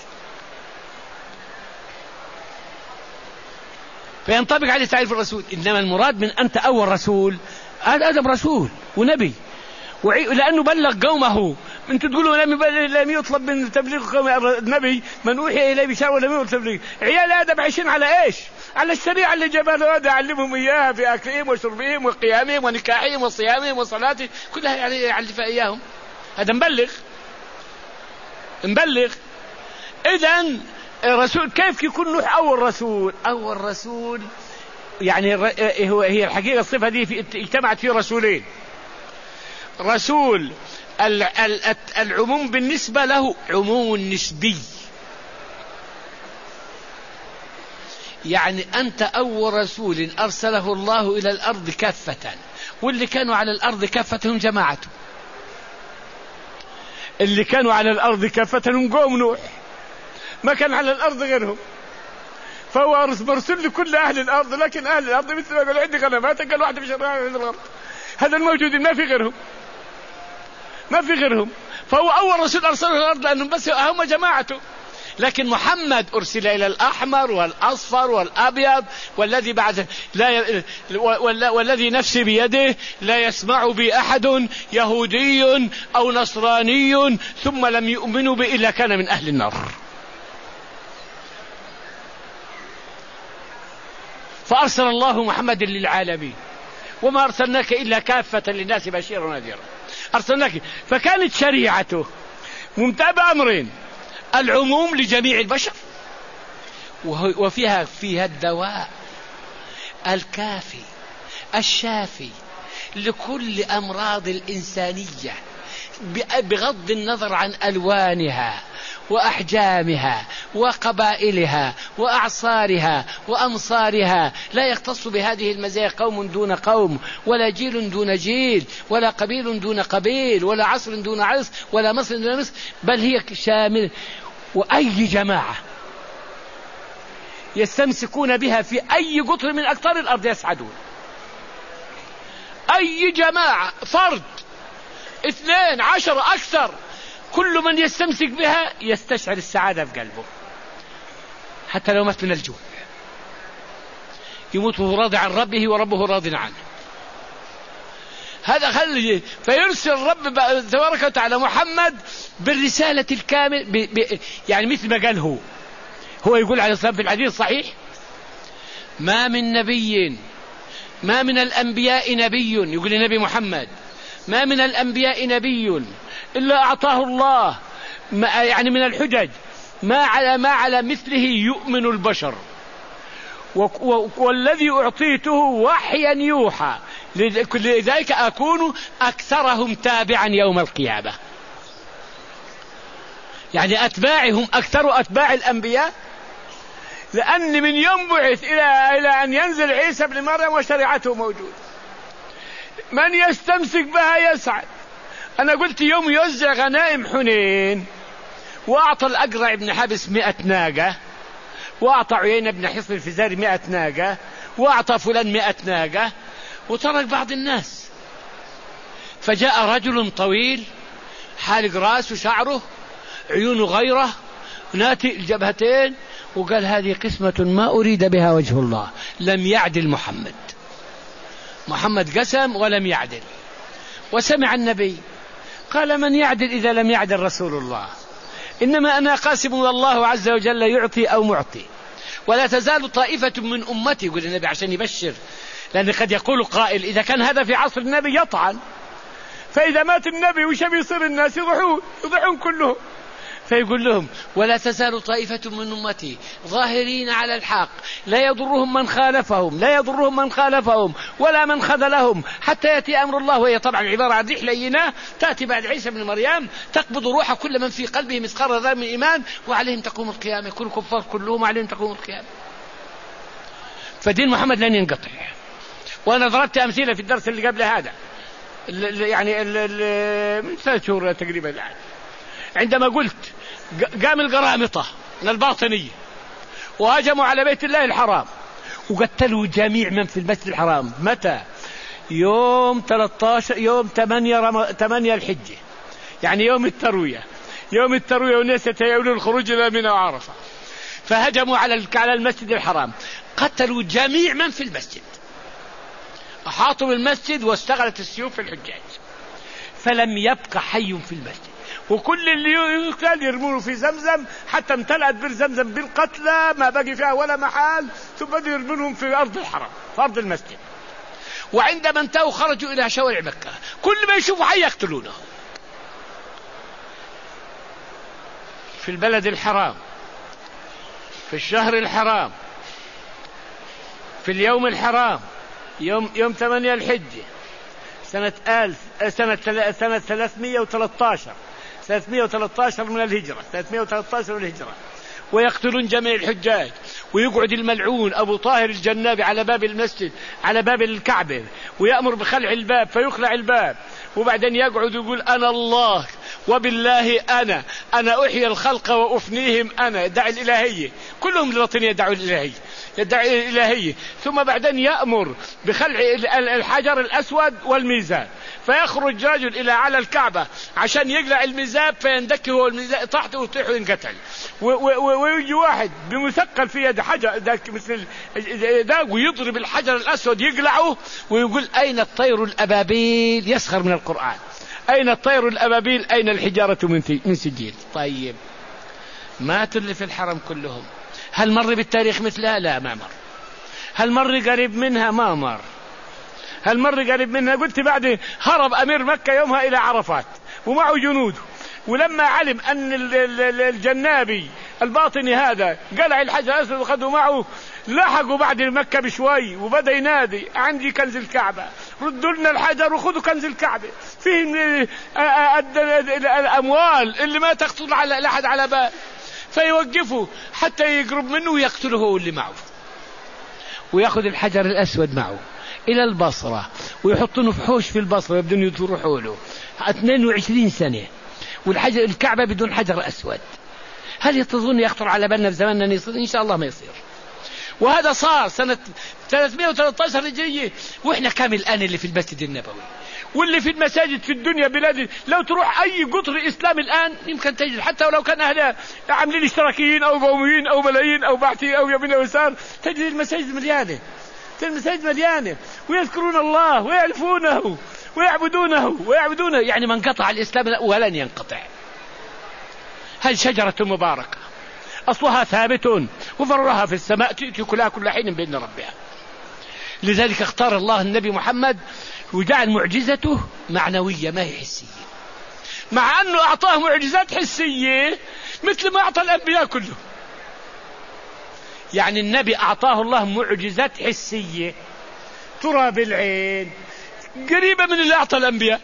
فينطبق عليه تعريف الرسول. إنما المراد من أنت أول رسول، آدم رسول ونبي، لأنه بلغ قومه. أنتوا تقولوا لم يطلب من تبليغ قوم النبي من أوحي إليه بشرع ولم يطلب تبليغ. عيال آدم عايشين على إيش؟ على الشريعة اللي جابها له آدم، علمهم إياها في أكلهم وشربهم وقيامهم ونكاحهم وصيامهم وصلاتهم كلها يعني يعلفها إياهم. هذا مبلغ. نبلغ. إذن الرسول كيف يكون نوح أول رسول؟ أول رسول يعني هو هي الحقيقة الصفة دي في اجتمعت فيه رسولين. رسول العموم بالنسبة له عموم نسبي، يعني أنت أول رسول أرسله الله إلى الأرض كافة، واللي كانوا على الأرض كافة هم جماعته، اللي كانوا على الأرض كافة هم قوم نوح، ما كان على الأرض غيرهم، فهو مرسل لكل أهل الأرض. لكن أهل الأرض مثل ما قال عندي غنمات، قال واحدة في شرها في الأرض، هذا الموجودين ما في غيرهم، ما في غيرهم. فهو أول رسول أرسله إلى الأرض لأنهم بس هم جماعته. لكن محمد أرسل إلى الأحمر والأصفر والأبيض، والذي بعد لا ي... والذي نفسي بيده لا يسمع بي أحد يهودي أو نصراني ثم لم يؤمنوا بي إلا كان من أهل النار. فأرسل الله محمد للعالمين، وما أرسلناك إلا كافة للناس بشيرا ونذيرا، أرسلناك. فكانت شريعته ممتعة بأمرين: العموم لجميع البشر، وفيها فيها الدواء الكافي الشافي لكل أمراض الإنسانية بغض النظر عن ألوانها وأحجامها وقبائلها وأعصارها وأمصارها. لا يختص بهذه المزايا قوم دون قوم، ولا جيل دون جيل، ولا قبيل دون قبيل، ولا عصر دون عصر، ولا مصر دون مصر، بل هي شامل. وأي جماعة يستمسكون بها في أي قطر من أقطار الأرض يسعدون. أي جماعة، فرد، اثنين، عشر، أكثر، كل من يستمسك بها يستشعر السعادة في قلبه، حتى لو مات من الجوع يموت وهو راضي عن ربه وربه راضي عنه. هذا خلي فيرسل الرب تبارك وتعالى محمد بالرسالة الكامل ب... ب... يعني مثل ما قال هو هو يقول عليه الصلاة في الحديث الصحيح: ما من نبي ما من الأنبياء نبي، يقول النبي محمد: ما من الأنبياء نبي إلا أعطاه الله ما يعني من الحجج ما على ما على مثله يؤمن البشر، والذي أعطيته وحيا يوحى، لذلك أكون أكثرهم تابعا يوم القيامة. يعني أتباعهم أكثر أتباع الأنبياء، لأن من يوم بعث إلى إلى أن ينزل عيسى بن مريم وشريعته موجود. من يستمسك بها يسعد. أنا قلت يوم يوزع غنائم حنين وأعطى الأقرع بن حابس مئة ناقة، وأعطى عيينة بن حصن الفزاري مئة ناقة، وأعطى فلان مئة ناقة، وترك بعض الناس. فجاء رجل طويل حالق رأسه وشعره، عيونه غيره، ناتئ الجبهتين، وقال: هذه قسمة ما أريد بها وجه الله. لم يعدل محمد محمد قسم ولم يعدل. وسمع النبي قال: من يعدل إذا لم يعدل رسول الله؟ إنما أنا قاسم والله عز وجل يعطي أو معطي، ولا تزال طائفة من أمتي، يقول النبي عشان يبشر، لأن قد يقول قائل: إذا كان هذا في عصر النبي يطعن، فإذا مات النبي وش بيصير الناس؟ يضحون يضحون كلهم. فيقول لهم: ولا تزال طائفة من أمتي ظاهرين على الحق لا يضرهم من خالفهم لا يضرهم من خالفهم ولا من خذلهم حتى يأتي أمر الله. وهي طبعا عبارة عن ريح لينة تأتي بعد عيسى بن مريم تقبض روح كل من في قلبه مثقال ذرة من إيمان، وعليهم تقوم القيامة. كل كفار كلهم عليهم تقوم القيامة. فدين محمد لن ينقطع. وأنا ضربت أمثلة في الدرس اللي قبل هذا، يعني من ثلاث شهور تقريبا الآن، عندما قلت قام القرامطة من الباطنية وهاجموا على بيت الله الحرام وقتلوا جميع من في المسجد الحرام. متى؟ يوم ثلاثة عشر يوم ثمانية رم... ثمانية الحجة، يعني يوم التروية يوم التروية والناس يتيأولون الخروج إلى منى وعرفة. فهجموا على على المسجد الحرام، قتلوا جميع من في المسجد، أحاطوا بالمسجد واستغلت السيوف في الحجاج، فلم يبقى حي في المسجد. وكل اللي يقتل يرمونه في زمزم حتى امتلأت بئر زمزم بالقتلى، ما بقي فيها ولا محال، ثم بدوا يرمونهم في أرض الحرم في أرض المسجد. وعندما انتهوا خرجوا إلى شوارع مكة، كل ما يشوفوا حي يقتلونه. في البلد الحرام في الشهر الحرام في اليوم الحرام يوم يوم ثمانية الحجة سنة ألف سنة سنة ثلاثمائة وثلاثة عشر ثلاثمائة وثلاثة عشر من الهجرة ثلاثمائة وثلاثة عشر من الهجرة، ويقتلون جميع الحجاج، ويقعد الملعون أبو طاهر الجنابي على باب المسجد على باب الكعبة ويأمر بخلع الباب فيخلع الباب، وبعدين يقعد يقول أنا الله وبالله أنا أنا أحيي الخلق وأفنيهم أنا، يدعي الإلهية، كلهم الباطنية يدعوا الإلهية يدعي الإلهية، ثم بعدين يأمر بخلع الحجر الأسود والميزان، فيخرج رجل إلى على الكعبة عشان يقلع الميزاب فيندكه هو الميزاب تحته ويطيح وينقتل، ويجي واحد بمثقل في يد حجر ذاك مثل ذاك ويضرب الحجر الأسود يقلعه ويقول أين الطير الأبابيل، يسخر من القرآن، أين الطير الأبابيل أين الحجارة من سجيل. طيب ماتوا اللي في الحرم كلهم، هل مر بالتاريخ مثلها؟ لا ما مر. هل مر قريب منها؟ ما مر. هل مر قريب منها؟ قلت بعد هرب أمير مكة يومها إلى عرفات ومعه جنوده، ولما علم أن الجنابي الباطني هذا قلع الحجر الأسود وخذوا معه لحقوا بعد مكة بشوي وبدأ ينادي عندي كنز الكعبة، ردوا لنا الحجر وخذوا كنز الكعبة فيه الأموال اللي ما تخطر على لحد على بال، فيوقفوا حتى يقرب منه ويقتله هو اللي معه، ويأخذ الحجر الأسود معه إلى البصرة ويحطونه في حوش في البصرة يبدون يروحوا له اثنين وعشرين سنة والحجر الكعبة بدون حجر أسود. هل يتظن يخطر على بالنا في زماننا أن يصير؟ إن شاء الله ما يصير. وهذا صار سنة ثلاثمائة وثلاثة عشر هجرية، وإحنا كامل الآن اللي في المسجد النبوي واللي في المساجد في الدنيا بلاد، لو تروح أي قطر إسلامي الآن يمكن تجد حتى ولو كان أهلها عاملين اشتراكيين أو قوميين أو ملايين أو بعثي أو يمين أو يسار، تجد المساجد مليانة، المساجد مليانة ويذكرون الله ويعرفونه ويعبدونه ويعبدونه، يعني من قطع الإسلام ولن ينقطع. هذه شجرة مباركة أصلها ثابت وفرها في السماء تأتي كلها كل حين بإذن ربها. لذلك اختار الله النبي محمد وجعل معجزته معنوية ما هي حسية، مع أنه أعطاه معجزات حسية مثل ما أعطى الأنبياء كله. يعني النبي أعطاه الله معجزات حسية ترى بالعين قريبة من اللي أعطى الأنبياء،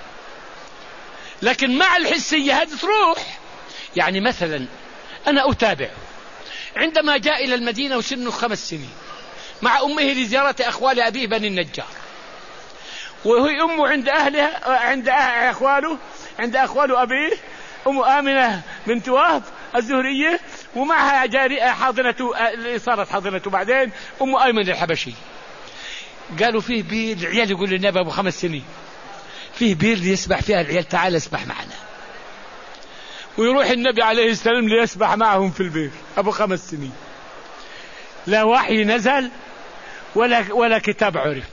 لكن مع الحسية هذه تروح. يعني مثلا أنا أتابع عندما جاء إلى المدينة وسنه خمس سنين مع أمه لزيارة أخوال أبيه بني النجار، وهي أمه عند أهلها عند أخواله عند أخوال أبيه أم آمنة بنت وهب الزهرية، ومعها جارية حاضنة اللي صارت حاضنته بعدين أم أيمن الحبشي. قالوا فيه بير، العيال يقول للنبي أبو خمس سنين فيه بير يسبح فيها العيال، تعال اسبح معنا. ويروح النبي عليه السلام ليسبح معهم في البير أبو خمس سنين، لا وحي نزل ولا ولا كتاب عرف.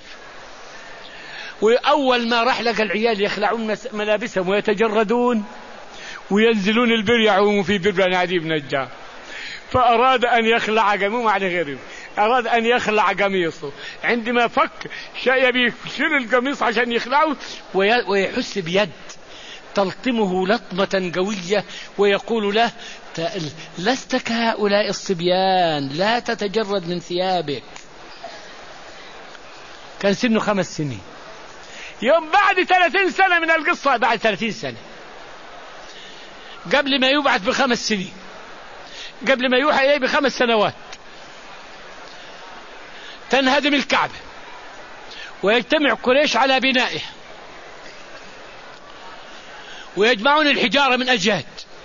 وأول ما راح لقى العيال يخلعون ملابسهم ويتجردون وينزلون البير يعوموا في بير بني عدي بن نجار، فأراد أن يخلع قميصه مع غيره، أراد أن يخلع قميصه، عندما فك شيء يشيل القميص عشان يخلعه ويحس بيد تلطمه لطمة قوية ويقول له لست كهؤلاء الصبيان، لا تتجرد من ثيابك. كان سنه خمس سنين. يوم بعد ثلاثين سنة من القصة، بعد ثلاثين سنة قبل ما يبعث بخمس سنين، قبل ما يوحى إليه بخمس سنوات، تنهدم الكعبة ويجتمع قريش على بنائه ويجمعون الحجارة من أجهاد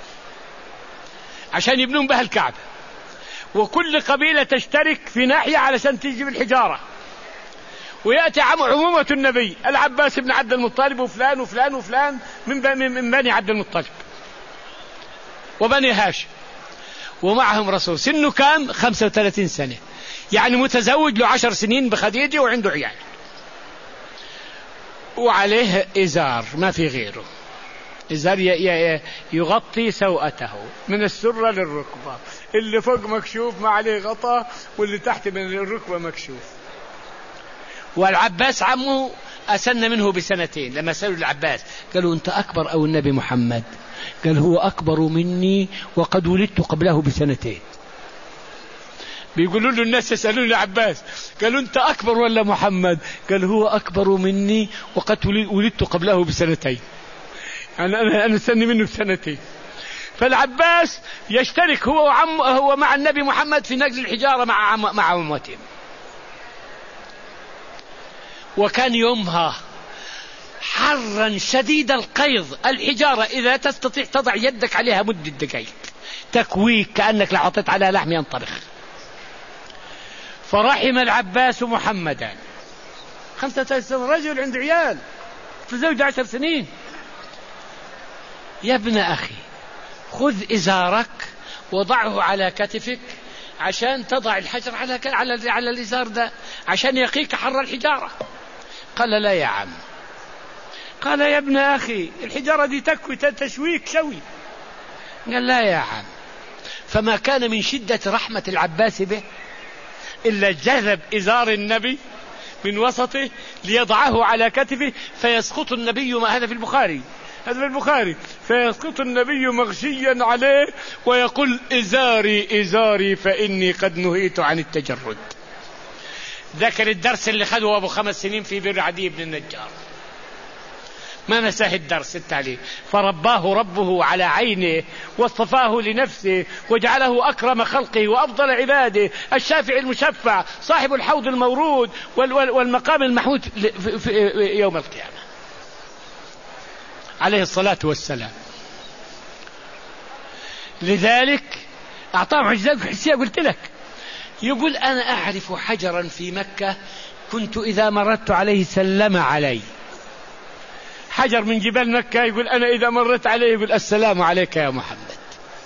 عشان يبنون بها الكعبة، وكل قبيلة تشترك في ناحية علشان تجيب الحجارة، ويأتي عمومة النبي العباس بن عبد المطلب وفلان وفلان وفلان من بني عبد المطلب وبني هاشم، ومعهم رسول سنه كام؟ خمسة وثلاثين سنة، يعني متزوج له عشر سنين بخديجة وعنده عيال، وعليه إزار ما في غيره، إزار يغطي سوءته من السرة للركبة، اللي فوق مكشوف ما عليه غطاء واللي تحت من الركبة مكشوف. والعباس عمه أسن منه بسنتين. لما سألوا العباس قالوا أنت أكبر أو النبي محمد؟ قال هو أكبر مني وقد ولدت قبله بسنتين. بيقولوا له الناس يسألون العباس قالوا أنت أكبر ولا محمد؟ قال هو أكبر مني وقد ولدت قبله بسنتين، يعني أنا أنا سني منه بسنتين. فالعباس يشترك هو وعم هو مع النبي محمد في نقل الحجارة مع عم مع عمته. وكان يومها حرا شديد القيظ، الحجارة إذا تستطيع تضع يدك عليها مدة دقائق تكويك كأنك لو حطيت عليها لحم ينطبخ. فرحم العباس محمدا، خمسة عشر سنة رجل عنده عيال، تزوج عشر سنين. يا ابن أخي خذ إزارك وضعه على كتفك عشان تضع الحجر على على على الإزار ده عشان يقيك حر الحجارة. قال لا يا عم. قال يا ابن أخي الحجارة دي تكوي تشويك شوي. قال لا يا عم. فما كان من شدة رحمة العباس به إلا جذب إزار النبي من وسطه ليضعه على كتفه فيسقط النبي، ما هذا في البخاري، هذا في البخاري، فيسقط النبي مغشيا عليه ويقول إزاري إزاري فإني قد نهيت عن التجرد. ذكر الدرس اللي خده أبو خمس سنين في بر عدي بن النجار، ما نساه الدرس التالي. فرباه ربه على عينه واصطفاه لنفسه وجعله أكرم خلقه وأفضل عباده، الشافع المشفع صاحب الحوض المورود والمقام المحمود في يوم القيامة عليه الصلاة والسلام. لذلك أعطاه معجزات حسية قلت لك. يقول أنا أعرف حجرا في مكة كنت إذا مررت عليه سلم علي، حجر من جبال مكة، يقول أنا إذا مرت عليه يقول السلام عليك يا محمد.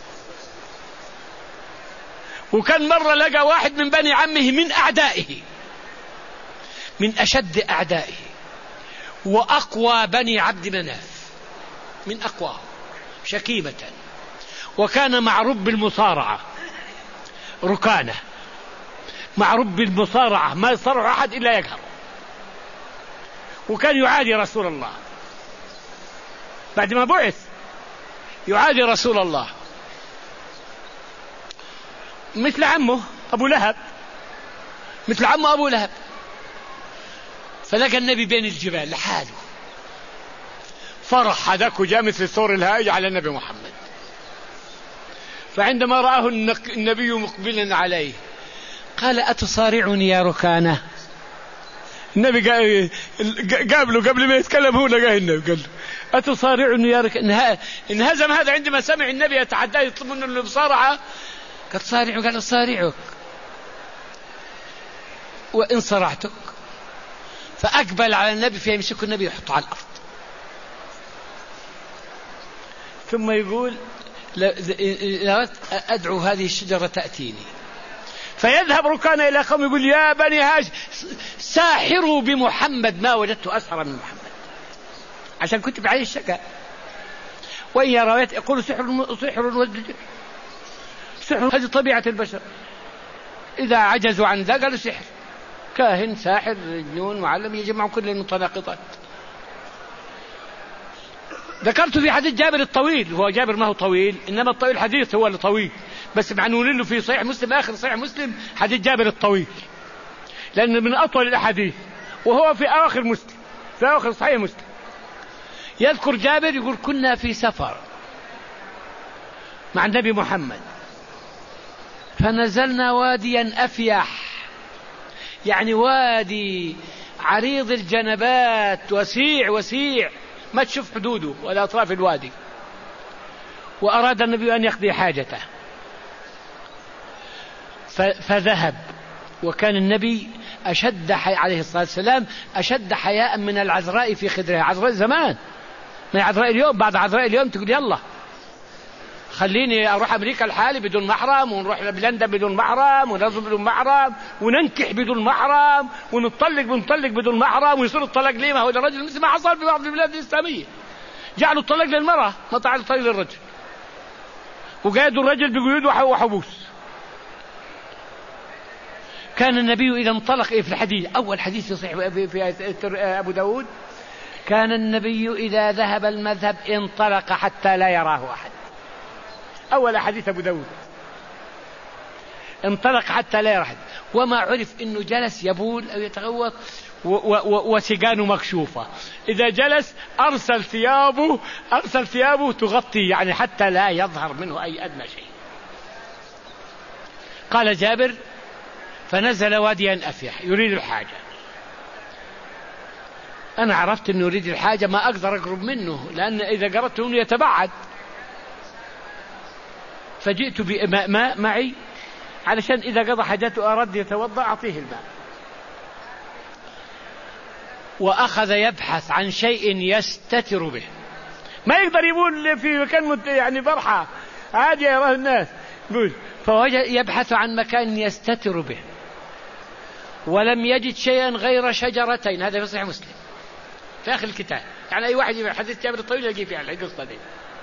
وكان مرة لقى واحد من بني عمه من أعدائه، من أشد أعدائه وأقوى بني عبد مناف، من أقواه شكيمة، وكان معروف بالمصارعة، ركانة معروف بالمصارعة، ما يصارع أحد إلا يقهر، وكان يعادي رسول الله بعد ما بعث، يعادي رسول الله مثل عمه أبو لهب، مثل عمه أبو لهب. فلقى النبي بين الجبال لحاله، فرح هذاك وجاء مثل الثور الهائج على النبي محمد. فعندما رآه النبي مقبلا عليه قال أتصارعني يا ركانة؟ النبي قابله قبل ما يتكلم هو لقاه النبي قال له أتصارعني يا ركانة. انهزم هذا عندما سمع النبي يتعداه يطلب منه المصارعة، قال صارعه، قال أصارعك وإن صرعتك. فأقبل على النبي فيمسك النبي يحطه على الأرض، ثم يقول لا أدعو هذه الشجرة تأتيني. فيذهب ركان إلى قوم يقول يا بني هاشم ساحروا بمحمد ما وجدت أسحر من محمد، عشان كتب عليه الشكا. وإن روايات يقول سحر سحر سحر، هذه طبيعة البشر، إذا عجزوا عن ذا قالوا سحر، كاهن ساحر جنون معلم يجمعوا كل المتناقضات. ذكرت في حديث جابر الطويل، هو جابر ما هو طويل، إنما الطويل حديث هو الطويل، بس معنون له في صحيح مسلم آخر صحيح مسلم حديث جابر الطويل، لأنه من أطول الأحاديث، وهو في آخر مسلم، في آخر صحيح مسلم. يذكر جابر يقول كنا في سفر مع النبي محمد فنزلنا واديا أفيح، يعني وادي عريض الجنبات وسيع وسيع ما تشوف حدوده ولا أطراف الوادي. وأراد النبي أن يقضي حاجته فذهب، وكان النبي أشد حي... عليه الصلاة والسلام أشد حياء من العذراء في خدرها. عذراء زمان من عذراء اليوم، بعد عذراء اليوم تقول يلا خليني أروح أمريكا لحالي بدون محرم، ونروح لبلندا بدون محرم، ونرزق بدون محرم، وننكح بدون محرم، ونطلق ونطلق بدون محرم، ويصير الطلاق ليه؟ ما هو الرجل مثل ما حصل في بعض البلاد الإسلامية، جعلوا الطلاق للمرأة ما تعال الطلاق للرجل، وقيدوا الرجل بقيود وحبوس. كان النبي إذا انطلق في الحديث، أول حديث في صحيح في أبو داود، كان النبي إذا ذهب المذهب انطلق حتى لا يراه أحد. أول حديث أبو داود انطلق حتى لا يراه أحد، وما عرف إنه جلس يبول أو يتغوط وسجانه مكشوفة. إذا جلس أرسل ثيابه أرسل ثيابه تغطي يعني حتى لا يظهر منه أي أدنى شيء. قال جابر: فنزل واديا أفيح يريد الحاجة. أنا عرفت أنه يريد الحاجة، ما أقدر أقرب منه لأن إذا قربت منه يتبعد، فجئت بماء معي علشان إذا قضى حاجته أرد يتوضأ أعطيه الماء. وأخذ يبحث عن شيء يستتر به، ما يقدر يقول في مكان يعني برحة عادي يراه الناس، فوجد يبحث عن مكان يستتر به، ولم يجد شيئا غير شجرتين. هذا في صحيح مسلم في آخر الكتاب، يعني أي واحد يبقى حديث جابر الطويل يجي فيه على القصة دي.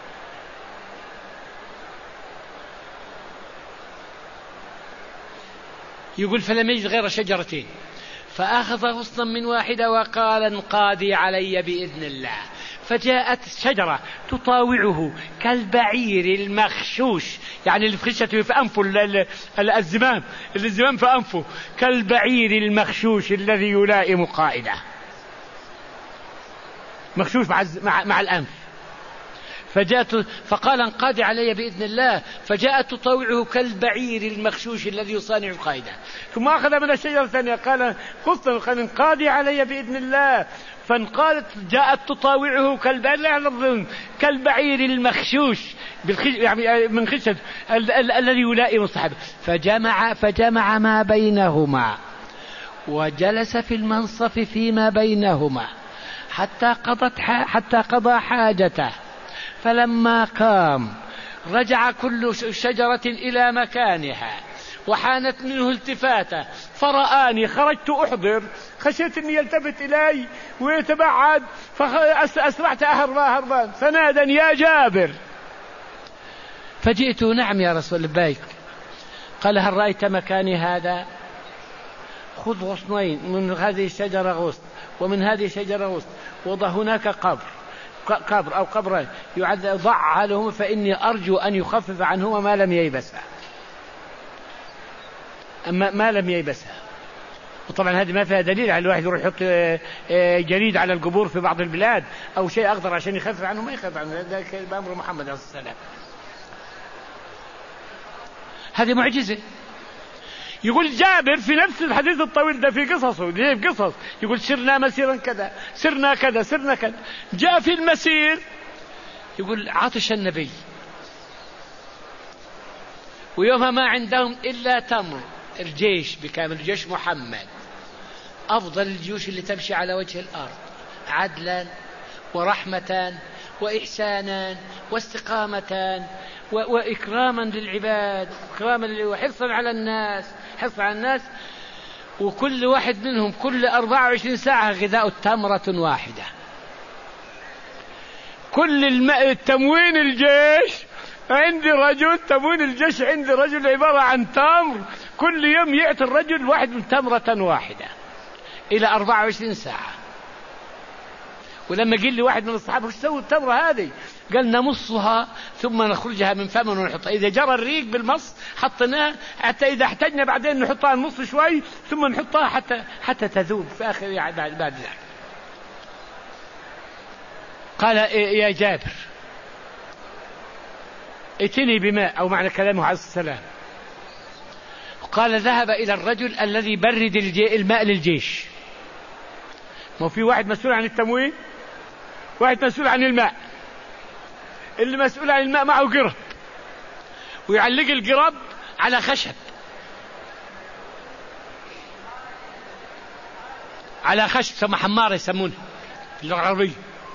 يقول: فلم يجد غير شجرتين، فأخذ غصنا من واحدة وقال: انقادي علي بإذن الله. فجاءت شجرة تطاوعه كالبعير المخشوش، يعني اللي في خشته في أنفه الزمام الزمام في أنفه، كالبعير المخشوش الذي يلائم قائده، مخشوش مع, مع, مع الأنف. فجاءت فقال: انقادي علي بإذن الله. فجاءت تطاوعه كالبعير المخشوش الذي يصانع قائده. ثم أخذ من الشجرة الثانية قال: قصة، قال: انقادي علي بإذن الله. فانقالت جاءت تطاوعه كالبعير كالبعير المخشوش يعني من خشة الذي يلائم الصحابة. فجمع فجمع ما بينهما وجلس في المنصف فيما بينهما حتى قضت حتى قضى حاجته. فلما قام رجع كل شجرة إلى مكانها، وحانت منه التفاتة فرآني خرجت أحضر، خشيت أن يلتفت إلي ويتبعد، فأسرعت أهربا هربان، فنادى: يا جابر. فجئت: نعم يا رسول الله. قال: هل رأيت مكاني هذا؟ خذ غصنين، من هذه الشجرة غصن ومن هذه الشجرة غصن، وضع هناك قبر قبر أو قبرين ضعها لهم، فإني أرجو أن يخفف عنهما ما لم ييبسها أما ما لم ييبسها. وطبعا هذه ما فيها دليل على الواحد يروح يحط جريد على القبور في بعض البلاد أو شيء أخضر عشان يخفف عنه، ما يخفف عنه، ذلك بأمر محمد عليه الصلاة والسلام. هذه معجزة. يقول جابر في نفس الحديث الطويل ده في قصصه، في قصص يقول: سرنا مسيرا كذا، سرنا كذا، سرنا كذا. جاء في المسير يقول: عطش النبي، ويومها ما عندهم إلا تمر. الجيش بكامل، جيش محمد أفضل الجيوش اللي تمشي على وجه الأرض عدلا ورحمة وإحسانا واستقامة وإكراما للعباد وإكراما وحرصا على الناس، حرصا على الناس. وكل واحد منهم كل أربعة وعشرين ساعة غذاء تمرة واحدة. كل الم... التموين الجيش عندي رجل، تموين الجيش عندي رجل عبارة عن تمر، كل يوم يعطي الرجل واحد من تمرة واحدة إلى أربعة وعشرين ساعة. ولما قال لي واحد من الصحابة: وش سووا التمرة هذه؟ قال: نمصها ثم نخرجها من فمنا ونحطها، إذا جرى الريق بالمص حطيناها، حتى إذا احتجنا بعدين نحطها نمص شوي ثم نحطها حتى حتى تذوب في آخر يعني بعد بعد ذلك. قال: يا جابر ائتني بماء، أو معنى كلامه عليه السلام. قال: ذهب إلى الرجل الذي برد الماء للجيش. ما في واحد مسؤول عن التموين، واحد مسؤول عن الماء. اللي مسؤول عن الماء معه قرب، ويعلق القرب على خشب، على خشب سمى حمارة يسمونه في اللغة العربية.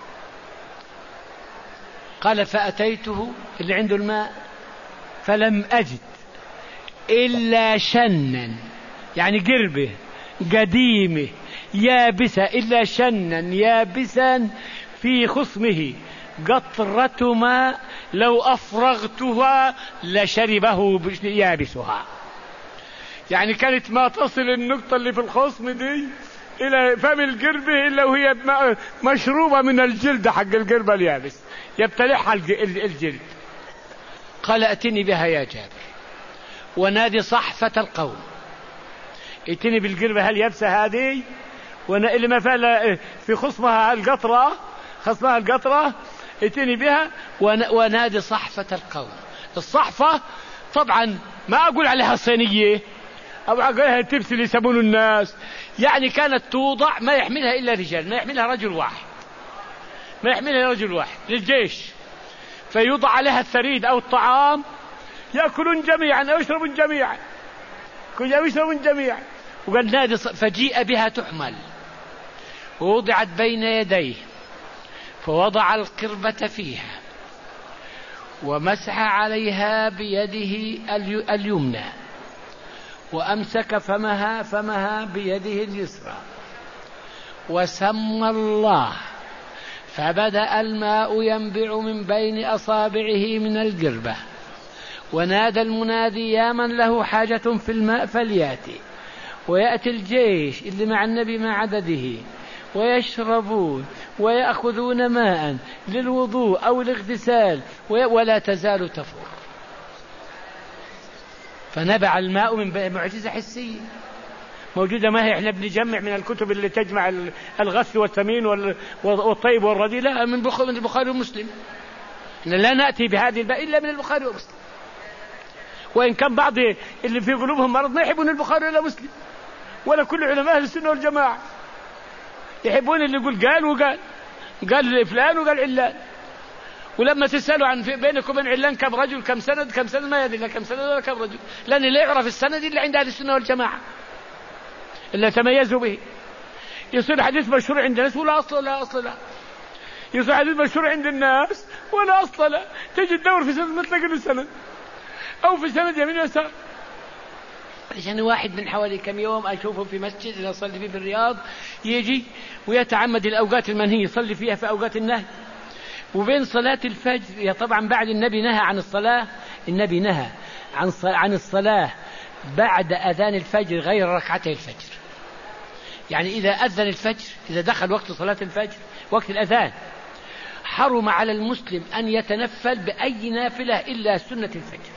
قال: فأتيته اللي عنده الماء فلم أجد إلا شنا، يعني قربة قديمة يابسة، إلا شنا يابسا في خصمه قطرة ماء لو أفرغتها لشربه يابسها. يعني كانت ما تصل النقطة اللي في الخصم دي إلى فم القربة إلا وهي مشروبة من الجلد حق القربة اليابس يبتلعها الجلد. قال ائتني بها يا جابر ونادي صحفة القوم. ائتني بالقربة اليابسة هذه اللي ما فعل في خصمها القطرة خصمها القطرة ائتني بها ونادي صحفة القوم. الصحفة طبعا ما أقول عليها صينية أو أقول عليها التبس اللي يسمونه الناس، يعني كانت توضع ما يحملها إلا رجال، ما يحملها رجل واحد، ما يحملها رجل واحد للجيش، فيوضع عليها الثريد أو الطعام يأكلون جميعا أو يشربون جميعا كلهم يشربون جميعا. وقال نادي فجيء بها تحمل ووضعت بين يديه فوضع القربة فيها ومسح عليها بيده اليمنى وأمسك فمها فمها بيده اليسرى وسمى الله فبدأ الماء ينبع من بين أصابعه من القربة ونادى المنادي يا من له حاجة في الماء فليأتي. ويأتي الجيش اللي مع النبي مع عدده ويشربون ويأخذون ماء للوضوء أو الاغتسال ولا تزال تفور. فنبع الماء من معجزة حسية موجودة، ما هي احنا بنجمع من الكتب اللي تجمع الغث والثمين والطيب والردي، لا، من البخاري ومسلم. لا نأتي بهذه الباء إلا من البخاري ومسلم، وإن كان بعض اللي في قلوبهم مرض ما يحبون البخاري ولا مسلم، ولا كل علماء أهل السنة والجماعة يحبون اللي يقول قال وقال قال فلان وقال علان. ولما تسألوا عن بينك وبين علان كم رجل كم سند كم سند ما يدري كم سند ولا كم رجل، لأن لا يعرف السند إلا عند أهل السنة والجماعة إلا تميزوا به. يصير حديث مشهور عند الناس ولا أصل لا أصل لا، يصير حديث مشهور عند الناس ولا أصل لا، تجي تدور في سند ما تلاقي له سند أو في سند يمين يسار. عشان واحد من حوالي كم يوم أشوفه في مسجد إذا صلي فيه بالرياض يجي ويتعمد الأوقات المنهية يصلي فيها في أوقات النهي، وبين صلاة الفجر يا طبعا بعد النبي نهى عن الصلاة، النبي نهى عن عن الصلاة بعد أذان الفجر غير ركعتي الفجر. يعني إذا أذن الفجر، إذا دخل وقت صلاة الفجر وقت الأذان، حرم على المسلم أن يتنفل بأي نافلة إلا سنة الفجر.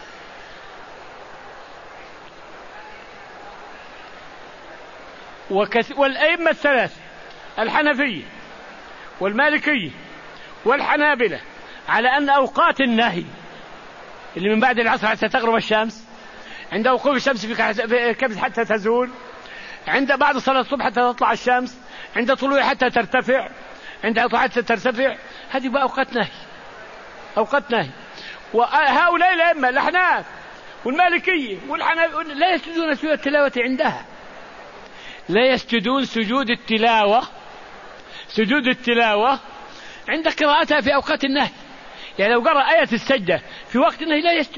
وكث... والأئمة الثلاثة الحنفية والمالكية والحنابلة على أن أوقات النهي اللي من بعد العصر حتى تغرب الشمس، عند وقوف الشمس في كبد حتى تزول، عند بعد صلاة الصبح حتى تطلع الشمس، عند طلوع حتى ترتفع، عند طلوع حتى ترتفع، هذه بقى أوقات نهي، أوقات نهي. وهؤلاء الأئمة الأحناف والمالكية والحنابلة لا يسجدون سجود التلاوة عندها، لا يسجدون سجود التلاوة سجود التلاوة عند قراءتها في أوقات النهي. يعني لو قرأ آية السجدة في وقت النهي لا يسجد.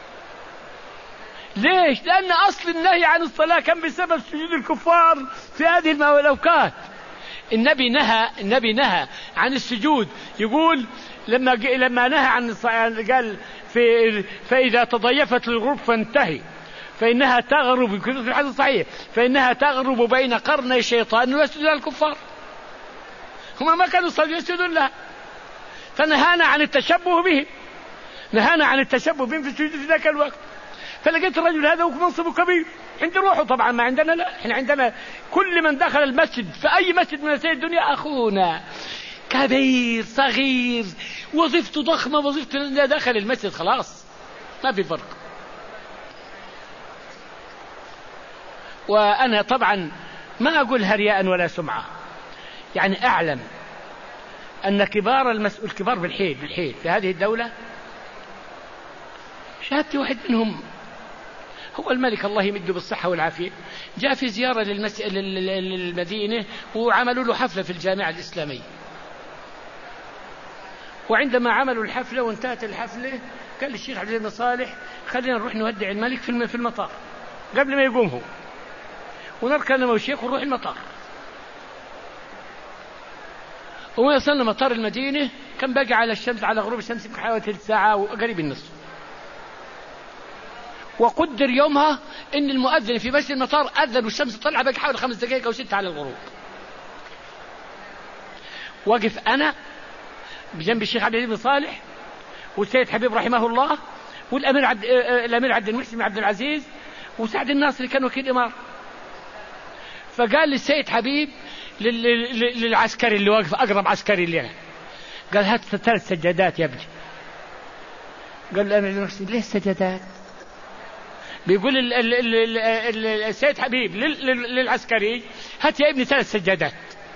ليش؟ لأن أصل النهي عن الصلاة كان بسبب سجود الكفار في هذه الأوقات. النبي نهى النبي نهى عن السجود، يقول لما لما نهى عن الصلاة قال في فإذا تضيفت الغروب فانتهي فإنها تغرب في الحديث الصحيح فإنها تغرب بين قرني الشيطان ويسجد الكفار. هم ما كانوا يصلوا يسجدون لها، فنهانا عن التشبه به، نهانا عن التشبه بهم في السجود في ذاك الوقت. فلقيت الرجل هذا ومنصبه كبير عند روحه، طبعا ما عندنا لا، احنا عندنا كل من دخل المسجد في أي مسجد من مساجد الدنيا أخونا، كبير صغير وظيفته ضخمة وظيفته داخل المسجد خلاص ما في فرق. وأنا طبعا ما أقول هرياء ولا سمعة، يعني أعلم أن كبار المسؤول كبار بالحيل بالحيل في هذه الدولة، شاهدت واحد منهم هو الملك الله يمده بالصحة والعافية، جاء في زيارة للمس... للمدينة وعملوا له حفلة في الجامعة الإسلامية، وعندما عملوا الحفلة وانتهت الحفلة قال الشيخ عبد الله صالح خلينا نروح نودع الملك في المطار قبل ما يقوم هو، ونركن أنا والشيخ ونروح المطار. ووصلنا مطار المدينة كان باقي على الشمس على غروب الشمس بحوالي ثلث ساعة وقريب النصف، وقدر يومها إن المؤذن في مسجد المطار أذن والشمس طلع بقى حوالي خمس دقائق أو ستة على الغروب. وقف أنا بجنب الشيخ عبد العزيز بن صالح والسيد حبيب رحمه الله والأمير عبد الأمير عبد المحسن بن عبد العزيز وسعد الناصري كان وكيل إمارة. فقال للسيد حبيب للعسكري اللي واقف أقرب عسكري اللي أنا، قال هات ثلاث سجادات يا ابني. قال الأمير عبد المحسن ليه السجادات؟ بيقول ال ال ال ال السيد حبيب للعسكري هات يا ابني ثلاث سجادات.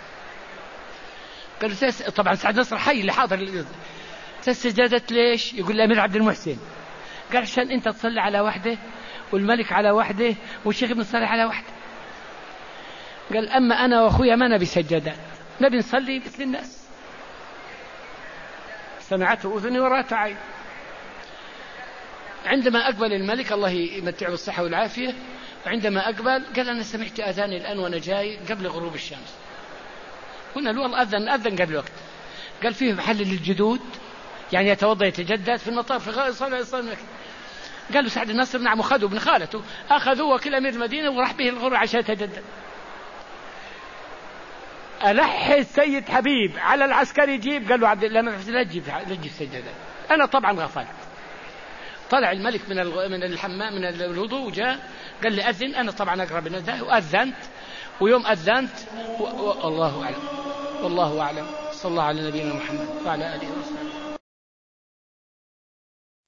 قال طبعا سعد نصر حي اللي حاضر. ثلاث سجادات ليش؟ يقول الأمير عبد المحسن. قال عشان أنت تصلي على واحدة والملك على واحدة والشيخ ابن صالح على واحدة. قال أما أنا وأخويا ما نبي سجادات، نبي نصلي مثل الناس. سمعته أذني ورأت عين. عندما أقبل الملك الله يمتعه بالصحة والعافية، وعندما أقبل قال أنا سمعت أذاني الآن وأنا جاي قبل غروب الشمس. قلنا له والله أذن أذن قبل وقت. قال فيه محل للجدود يعني يتوضأ يتجدد في المطار في غاية صلى الله. قال له سعد النصر نعم، وخذوا ابن خالته أخذوا وكل أمير المدينة وراح به الغروب عشان يتجدد. ألح السيد حبيب على العسكري يجيب، قال له عبد الله لا تجيب لا تجيب سجادات. أنا طبعا غفلت. طلع الملك من من الحمام من الوضوء وجاء قال لي أذن. أنا طبعا أقرب الناس وأذنت، ويوم أذنت والله أعلم والله أعلم. صلى الله على نبينا محمد وعلى آله وصحبه.